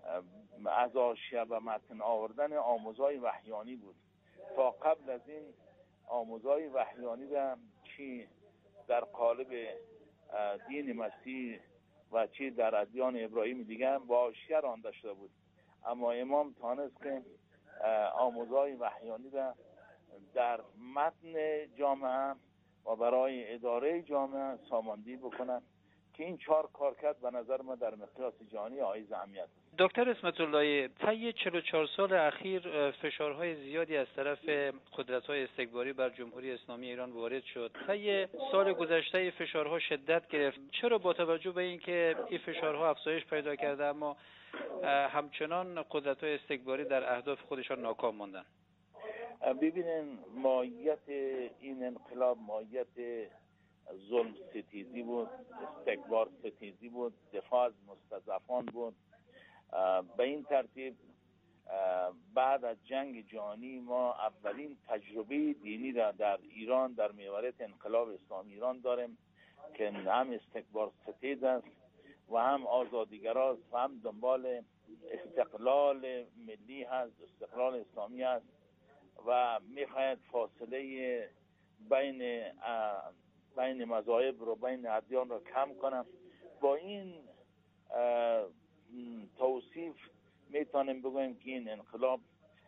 از حاشیه و متن آوردن آموزهای وحیانی بود. تا قبل از این آموزهای وحیانی را چی در قالب دین مسیح و چی در ادیان ابراهیم دیگه با حاشیه رانده شده بود، اما امام تانست که آموزهای وحیانی را در متن جامعه و برای اداره جامعه ساماندهی بکنن که این 4 کارکرد به نظر من در مقیاس جهانی حائز اهمیت است. دکتر اسمت اللهی، طی 44 سال اخیر فشارهای زیادی از طرف قدرت‌های استکباری بر جمهوری اسلامی ایران وارد شد. طی سال گذشته فشارها شدت گرفت. چرا با توجه به اینکه این فشارها افزایش پیدا کرده اما همچنان قدرت‌های استکباری در اهداف خودشان ناکام ماندن؟ ببینین، ماهیت این انقلاب ماهیت ظلم ستیزی بود، استکبار ستیزی بود، دفاع از مستضعفان بود. به این ترتیب بعد از جنگ جهانی ما اولین تجربه دینی را در ایران در محوریت انقلاب اسلامی ایران داریم که هم استکبار ستیز است و هم آزادیگراست و هم دنبال استقلال ملی هست، استقلال اسلامی هست و میخواهد فاصله بین مذاهب رو، بین ادیان رو کم کنم. با این توصیف میتونیم بگویم که این انقلاب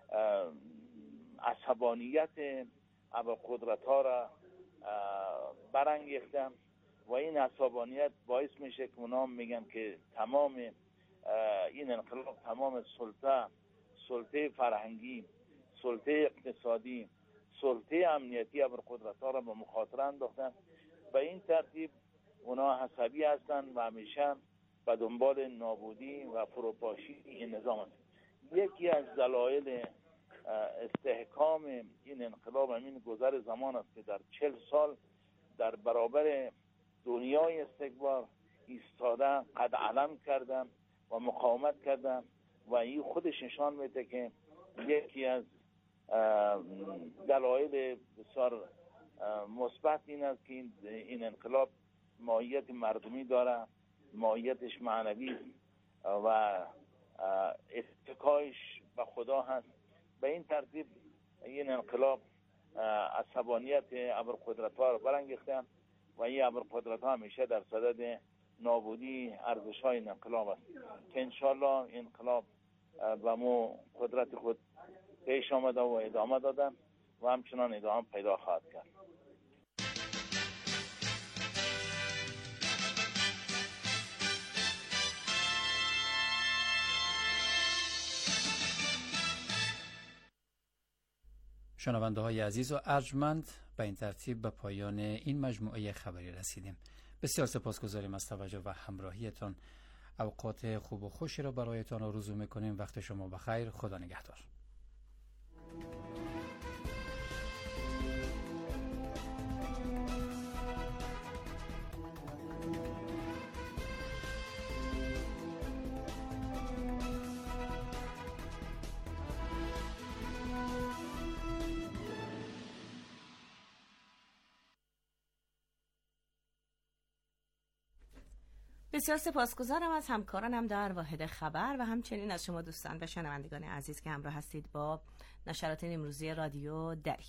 عصبانیت ابرقدرت ها را برانگیخته و این عصبانیت باعث میشه که اونا میگن که تمام این انقلاب تمام سلطه فرهنگی، سلطه اقتصادی، سلطه امنیتی ابرقدرت ها را به مخاطره انداختن. به این ترتیب اونا عصبی هستن و همیشه به دنبال نابودی و فروپاشی این نظام است. یکی از دلایل استحکام این انقلاب همین گذر زمان است که در 40 سال در برابر دنیای استکبار ایستادن، قد علم کردن و مقاومت کردن و این خودش نشان میده که یکی از دلایل بسیار مثبت این است که این انقلاب ماهیت مردمی داره، ماهیتش معنوی و اتکایش به خدا هست. به این ترتیب این انقلاب عصبانیت ابرقدرت‌ها را برانگیخته و این ابرقدرت‌ها همیشه در صدد نابودی ارزش‌های این انقلاب است که انشالله انقلاب به مو قدرت خود پیش آمده و ادامه دادن و همچنان ادامه پیدا خواهد کرد. شنونده های عزیز و ارجمند، به این ترتیب به پایان این مجموعه خبری رسیدیم. بسیار سپاسگزاریم از توجه و همراهیتان. اوقات خوب و خوشی را برایتان آرزو میکنیم. وقت شما بخیر. خدا نگهدار. بسیار سپاسگزارم از همکارانم در واحد خبر و همچنین از شما دوستان و شنوندگان عزیز که همراه هستید با نشرات امروزی رادیو دری.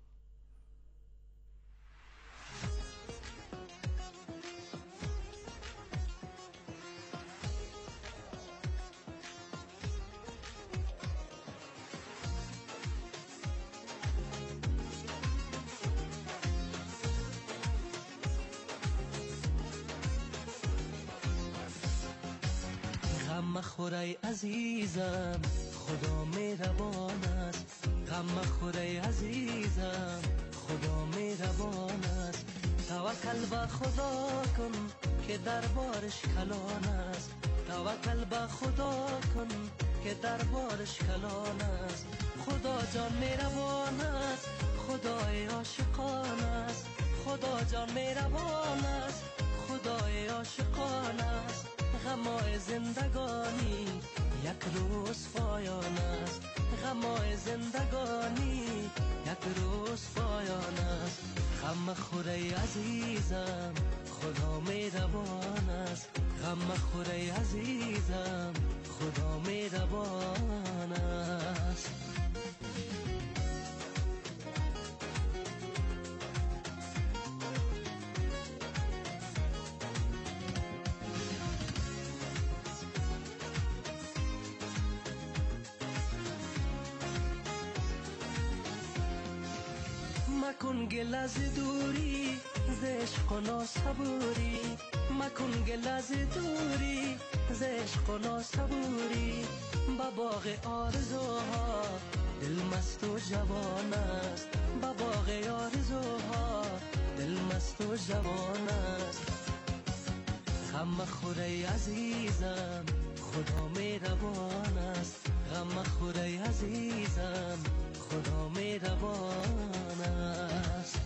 مخورای عزیزم خدا مهربان است، غم مخورای عزیزم خدا مهربان است. توکل به خدا کن که دربارش کلان است، توکل به خدا کن که دربارش کلان است. خدا جان مهربان است، خدای عاشقان است، خدا جان مهربان است، خدای عاشقان است. غمای زندگانی یک روز پایان است، غمای زندگانی یک روز پایان است. غم خوری عزیزم خدا مهربان است، غم خوری عزیزم خدا مهربان است. مکن گل از دوری ز عشق و ناصبوری، مکن گل از دوری ز عشق و ناصبوری. با باغ آرزوها دل مست و جوان است، با باغ آرزوها دل مست و جوان است. غم مخور ای عزیزم خدا مهربان است، غم مخور ای عزیزم خدا مهربان است.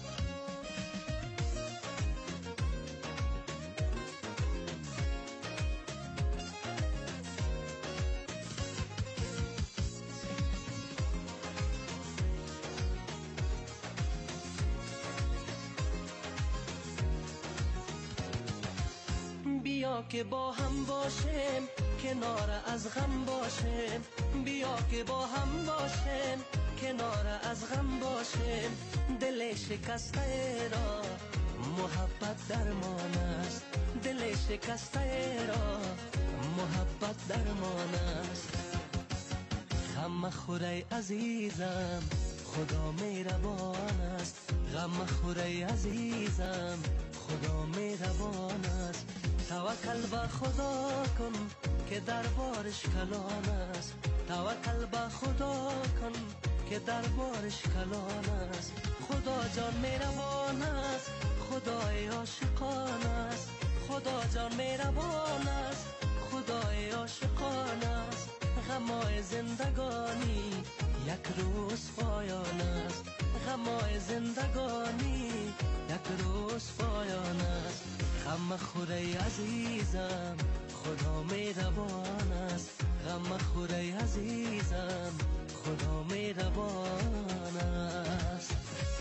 بیا که با هم باشیم کنار از غم باشیم، بیا که با هم باشیم کنار از غم باشیم. دل شکسته را محبت درمان است، دل شکسته را محبت درمان است. غم مخور ای عزیزم خدا مهربان است، غم مخور ای عزیزم خدا مهربان است. توکل بر خدا کن که دربارش کلان است، توکل بر خدا کن که دربارش کلان است. خدا جان مهربان است، خدای عاشقان است، خدا جان مهربان است، خدای عاشقان است. غمای زندگانی یک روز پایان است، غمای زندگانی یک روز پایان است. غم مخور ای عزیزم خدا مهربان است، غم مخور ای عزیزم خدا مهربان است.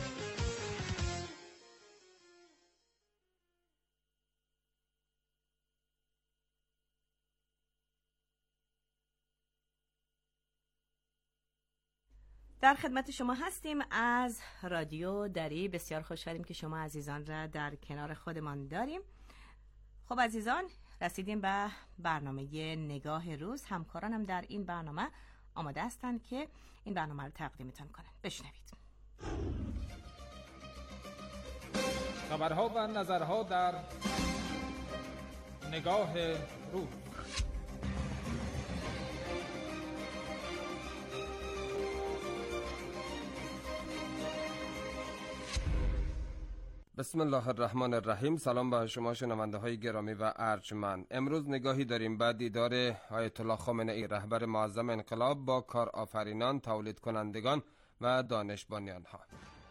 در خدمت شما هستیم از رادیو دری. بسیار خوشحالیم که شما عزیزان را در کنار خودمان داریم. خب عزیزان، رسیدیم به برنامه نگاه روز. همکارانم در این برنامه آماده هستند که این برنامه رو تقدیمتان کنند. بشنوید. خبرها و نظرها در نگاه روز. بسم الله الرحمن الرحیم. سلام به شما شنونده های گرامی و ارجمند. امروز نگاهی داریم به دیدار آیت الله خامنه ای رهبر معظم انقلاب با کارآفرینان، تولید کنندگان و دانشبانیان ها.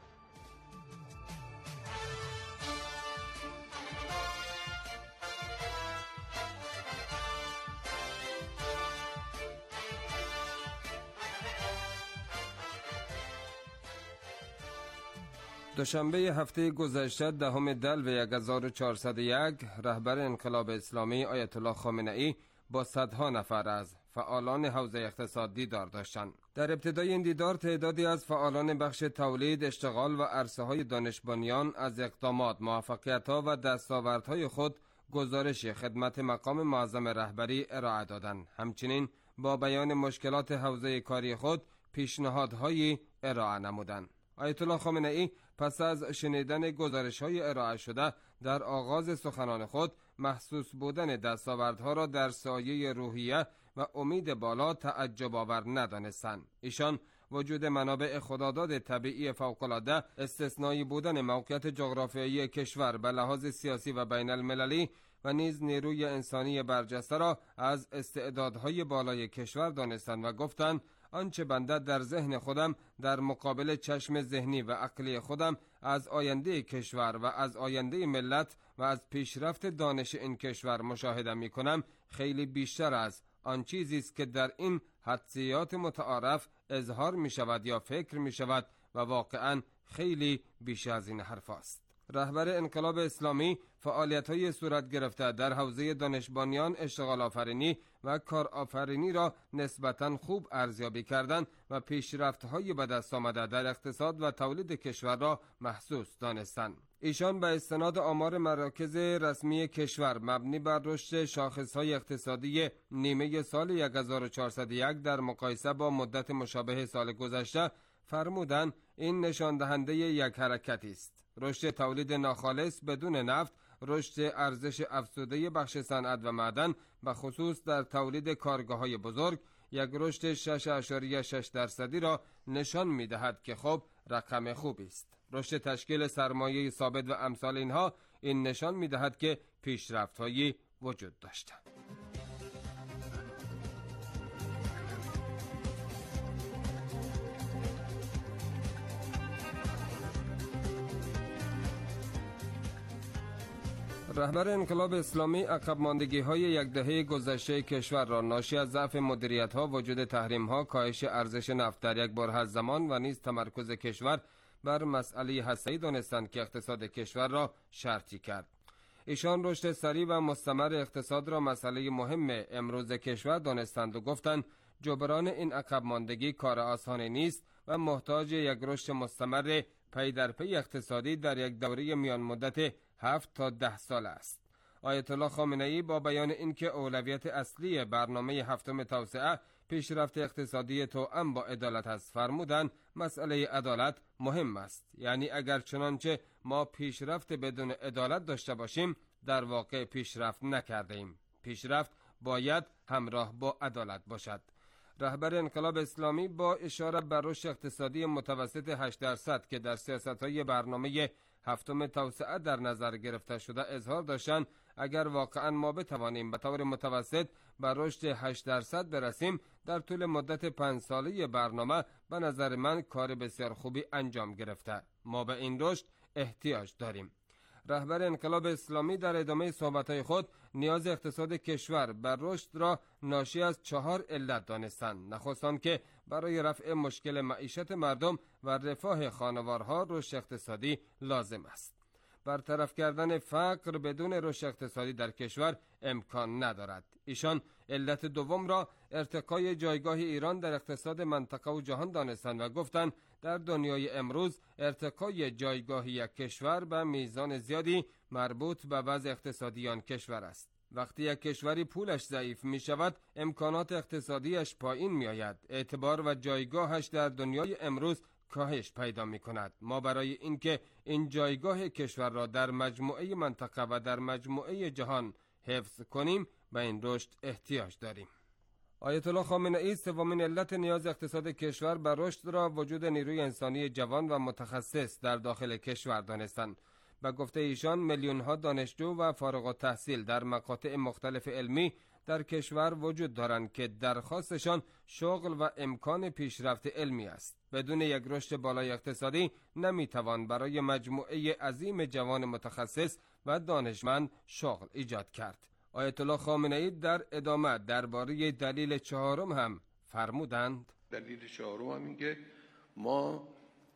دوشنبه هفته گذشته دهم دلو 1401 رهبر انقلاب اسلامی آیت الله خامنه ای با صدها نفر از فعالان حوزه اقتصاد دیدار داشتند. در ابتدای این دیدار تعدادی از فعالان بخش تولید، اشتغال و عرصه‌های دانشبانیان از اقدامات، موفقیت‌ها و دستاوردهای خود گزارش خدمت مقام معظم رهبری ارائه دادند. همچنین با بیان مشکلات حوزه کاری خود پیشنهادهایی ارائه نمودند. آیت الله خامنه ای پس از شنیدن گزارش‌های ارائه شده در آغاز سخنان خود محسوس بودن دستاوردها را در سایه روحیه و امید بالا تعجب آور ندانستند. ایشان وجود منابع خداداد طبیعی فوق‌العاده، استثنایی بودن موقعیت جغرافیایی کشور به لحاظ سیاسی و بین المللی و نیز نیروی انسانی برجسته را از استعدادهای بالای کشور دانستند و گفتند آنچه بنده در ذهن خودم در مقابل چشم ذهنی و عقلی خودم از آینده کشور و از آینده ملت و از پیشرفت دانش این کشور مشاهده می کنم خیلی بیشتر از آن چیزی است که در این حدسیات متعارف اظهار می شود یا فکر می شود و واقعا خیلی بیش از این حرف است. رهبر انقلاب اسلامی فعالیت‌های صورت گرفته در حوزه دانشبانیان، اشتغال آفرینی و کارآفرینی را نسبتاً خوب ارزیابی کردند و پیشرفت‌های به دست آمده در اقتصاد و تولید کشور را محسوس دانستند. ایشان به استناد آمار مراکز رسمی کشور مبنی بر رشد شاخص‌های اقتصادی نیمه سال 1401 در مقایسه با مدت مشابه سال گذشته فرمودند این نشان دهنده یک حرکتی است. رشد تولید ناخالص بدون نفت، رشد ارزش افزوده بخش صنعت و معدن و خصوص در تولید کارگاه‌های بزرگ یک رشد 6.6% را نشان می‌دهد که خب رقم خوبی است. رشد تشکیل سرمایه ثابت و امثال اینها این نشان می‌دهد که پیشرفت‌هایی وجود داشتند. رهبر انقلاب اسلامی عقب ماندگی‌های یک دهه گذشته کشور را ناشی از ضعف مدیریت‌ها، وجود تحریم‌ها، کاهش ارزش نفت در یک بره از زمان و نیز تمرکز کشور بر مسئله هسته‌ای دانستند که اقتصاد کشور را شرطی کرد. ایشان رشد سریع و مستمر اقتصاد را مسئله مهم امروز کشور دانستند و گفتند جبران این عقب ماندگی کار آسانی نیست و محتاج یک رشد مستمر پی در پی اقتصادی در یک دوره میان مدت 7 تا 10 سال است. آیت الله خامنه‌ای با بیان اینکه اولویت اصلی برنامه هفتم توسعه پیشرفت اقتصادی توأم با عدالت است فرمودند مسئله عدالت مهم است. یعنی اگر چنانچه ما پیشرفت بدون عدالت داشته باشیم در واقع پیشرفت نکرده ایم. پیشرفت باید همراه با عدالت باشد. رهبر انقلاب اسلامی با اشاره بر رشد اقتصادی متوسط 8% که در سیاست‌های برنامه هفتم توسعه در نظر گرفته شده اظهار داشتند اگر واقعا ما بتوانیم به طور متوسط بر رشد 8% برسیم در طول مدت 5 ساله برنامه به نظر من کار بسیار خوبی انجام گرفته. ما به این رشد احتیاج داریم. رهبر انقلاب اسلامی در ادامه صحبت‌های خود نیاز اقتصاد کشور بر رشد را ناشی از 4 علت دانستند. نخست آنکه برای رفع مشکل معیشت مردم و رفاه خانوارها رشد اقتصادی لازم است. برطرف کردن فقر بدون رشد اقتصادی در کشور امکان ندارد. ایشان علت دوم را ارتقای جایگاه ایران در اقتصاد منطقه و جهان دانستند و گفتند در دنیای امروز ارتقای جایگاه یک کشور به میزان زیادی مربوط به وضع اقتصادی آن کشور است. وقتی یک کشوری پولش ضعیف می شود امکانات اقتصادیش پایین می آید. اعتبار و جایگاهش در دنیای امروز کاهش پیدا می کند. ما برای اینکه این جایگاه کشور را در مجموعه منطقه و در مجموعه جهان حفظ کنیم به این رشد احتیاج داریم. آیت الله خامنه‌ای سومین علت نیاز اقتصاد کشور بر رشد را وجود نیروی انسانی جوان و متخصص در داخل کشور دانستند. به گفته ایشان میلیون‌ها دانشجو و فارغ التحصیل در مقاطع مختلف علمی در کشور وجود دارند که درخواستشان شغل و امکان پیشرفت علمی است. بدون یک رشد بالای اقتصادی نمیتوان برای مجموعه عظیم جوان متخصص و دانشمند شغل ایجاد کرد. آیت الله خامنه‌ای در ادامه درباره دلیل چهارم هم فرمودند دلیل چهارم هم این که ما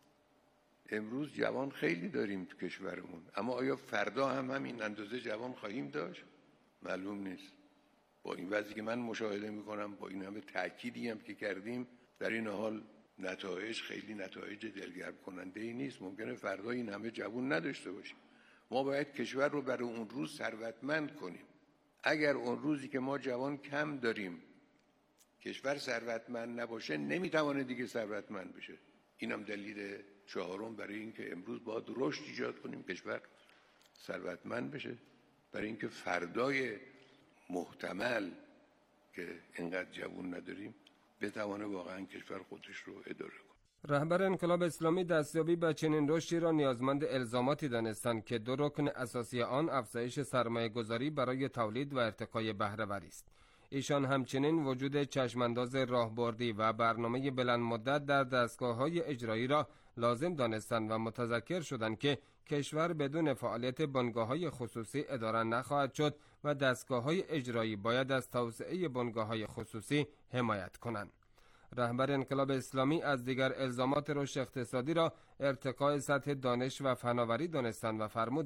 امروز جوان خیلی داریم تو کشورمون، اما آیا فردا هم همین اندازه جوان خواهیم داشت؟ معلوم نیست. با این وضعی که من مشاهده میکنم، با این همه تأکیدی هم که کردیم، در این حال نتایج خیلی نتایج دلگرم کننده ای نیست. ممکنه فردا این همه جوان نداشته باشیم. ما باید کشور رو برای اون روز ثروتمند کنیم. اگر اون روزی که ما جوان کم داریم کشور ثروتمند نباشه نمیتوانه دیگه ثروتمند بشه. اینم دلیل چهارم برای اینکه امروز باید رشد ایجاد کنیم کشور ثروتمند بشه، برای اینکه فردای محتمل که اینقدر جوان نداریم بتوانه واقعا کشور خودش رو اداره کنه. رهبر انقلاب اسلامی دستیابی به چنین رشدی را نیازمند الزاماتی دانستند که 2 رکن اساسی آن افزایش سرمایه گذاری برای تولید و ارتقای بهره‌وری است. ایشان همچنین وجود چشمانداز راهبردی و برنامه بلند مدت در دستگاه‌های اجرایی را لازم دانستند و متذکر شدند که کشور بدون فعالیت بنگاه‌های خصوصی اداره نخواهد شد و دستگاه‌های اجرایی باید از توسعه بنگاه‌های خصوصی حمایت کنند. رهبر انقلاب اسلامی از دیگر الزامات رشد اقتصادی را ارتقای سطح دانش و فناوری دانستند و فرمودند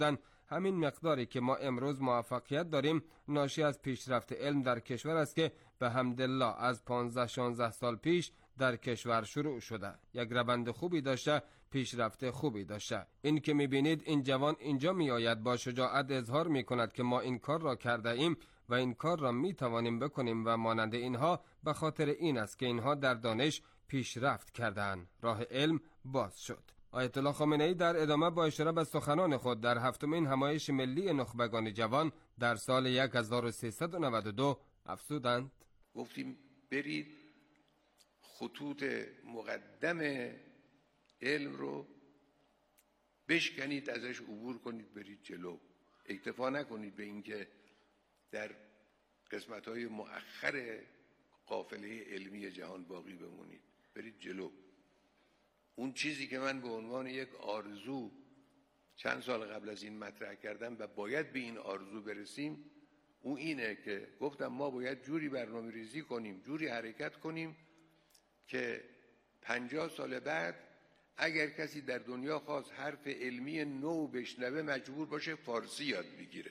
همین مقداری که ما امروز موفقیت داریم ناشی از پیشرفت علم در کشور است که به حمدالله از 15-16 سال پیش در کشور شروع شده. یک روند خوبی داشته، پیشرفت خوبی داشته. این که میبینید این جوان اینجا میآید با شجاعت اظهار میکند که ما این کار را کرده ایم و این کار را میتوانیم بکنیم و مانند اینها، به خاطر این است که اینها در دانش پیشرفت کردند، راه علم باز شد. آیت الله خامنه ای در ادامه با اشاره به سخنان خود در هفتمین همایش ملی نخبگان جوان در سال 1392 افزودند: گفتیم برید خطوط مقدم علم رو بشکنید، ازش عبور کنید، برید جلو. اکتفا نکنید به اینکه در قسمت‌های مؤخر قافله علمی جهان باقی بمونید، برید جلو. اون چیزی که من به عنوان یک آرزو چند سال قبل از این مطرح کردم و باید به این آرزو برسیم، اون اینه که گفتم ما باید جوری برنامه ریزی کنیم، جوری حرکت کنیم که 50 سال بعد اگر کسی در دنیا خواست حرف علمی نو بشنوه مجبور باشه فارسی یاد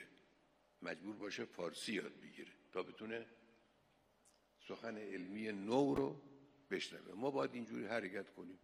بگیره تا بتونه سخن علمی نو رو بشنوه. ما باید اینجوری حرکت کنیم.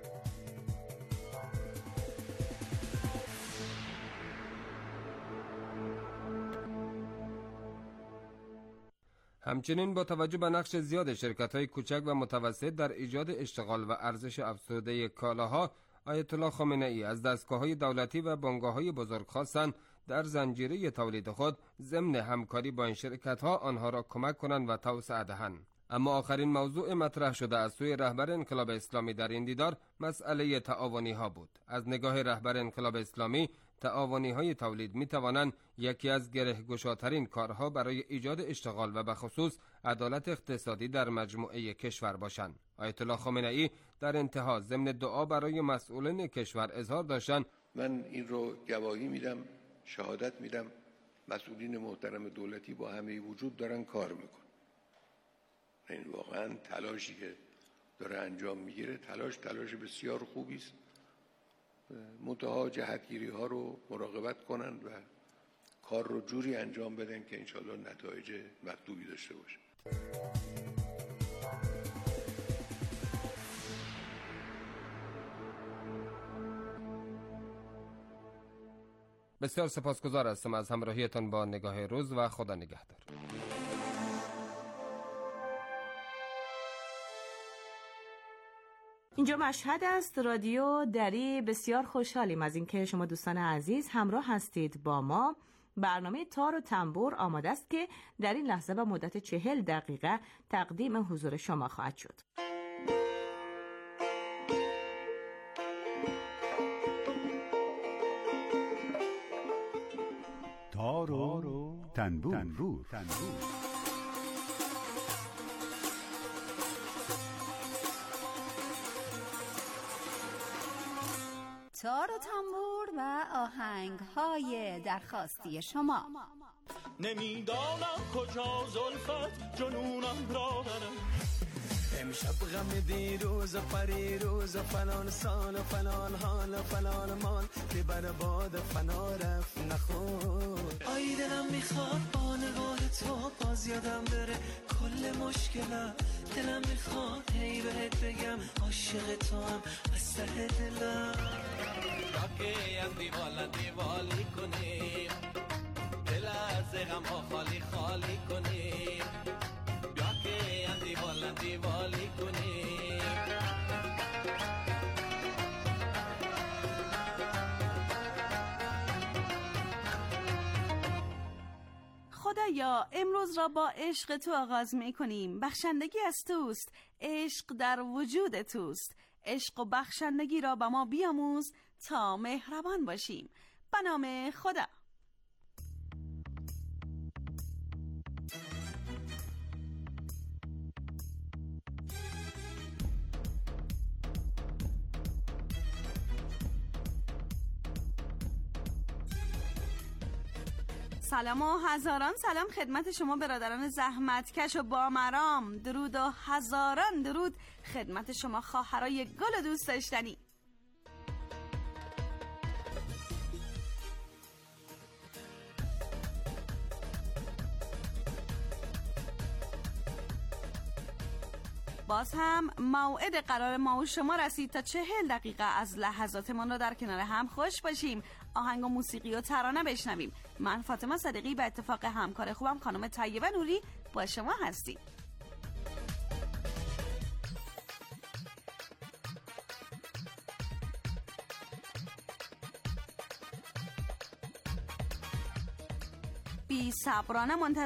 همچنین با توجه به نقش زیاد شرکت‌های کوچک و متوسط در ایجاد اشتغال و ارزش افزوده کالاها، آیت الله خامنه ای از دستگاه‌های دولتی و بنگاه‌های بزرگ خواستند در زنجیره تولید خود ضمن همکاری با این شرکت‌ها آنها را کمک کنند و توسعه دهند. اما آخرین موضوع مطرح شده از سوی رهبر انقلاب اسلامی در این دیدار مسئله تعاونی‌ها بود. از نگاه رهبر انقلاب اسلامی، تعاونی‌های تولید می‌توانند یکی از گره‌گشاترین کارها برای ایجاد اشتغال و به خصوص عدالت اقتصادی در مجموعه کشور باشند. آیت الله خامنه ای در انتها ضمن دعا برای مسئولین کشور اظهار داشتند: من این رو گواهی میدم، شهادت میدم، مسئولین محترم دولتی با همه وجود دارن کار میکنن. این واقعا تلاشی که داره انجام میگیره تلاش بسیار خوبی است. منتها جهتگیری ها رو مراقبت کنند و کار رو جوری انجام بدن که انشالله نتایج مطلوبی داشته باشه. بسیار سپاسگزار هستم از همراهیتان با نگاه روز و خدا نگهدار. اینجا مشهد است، رادیو دری. بسیار خوشحالیم از اینکه شما دوستان عزیز همراه هستید با ما. برنامه تار و تنبور آماده است که در این لحظه و مدت 40 دقیقه تقدیم حضور شما خواهد شد. تار و تنبور. تار و تنبور و آهنگ‌های درخواستی شما. نمیدانم کجا زلفت جنونم را برم، امشب غم دیروز و پریروز و فلان سال و فلان حال و فلان مال که بر باد فنا رفت نخور. آی دلم میخواد با نگاه تو باز یادم بره کل مشکلم. دلم میخواد هی بهت بگم عاشق تو هم از ته دلم. که از دیوالی کنیم، دل از غم ها خالی کنیم، بیا که از دیوالی کنیم. خدایا امروز را با عشق تو آغاز می کنیم. بخشندگی از توست، عشق در وجود توست. عشق و بخشندگی را به ما بیاموز تا مهربان باشیم. به نام خدا. سلام و هزاران سلام خدمت شما برادران زحمتکش و بامرام. درود و هزاران درود خدمت شما خواهرای گل و دوست داشتنی. باز هم موعد قرار ما و شما رسید تا 40 دقیقه از لحظاتمان را در کنار هم خوش باشیم، آهنگ و موسیقی و ترانه بشنویم. من فاطمه صادقی به اتفاق همکار خوبم خانم طیبه نوری با شما هستیم. بی صبرانه منتظر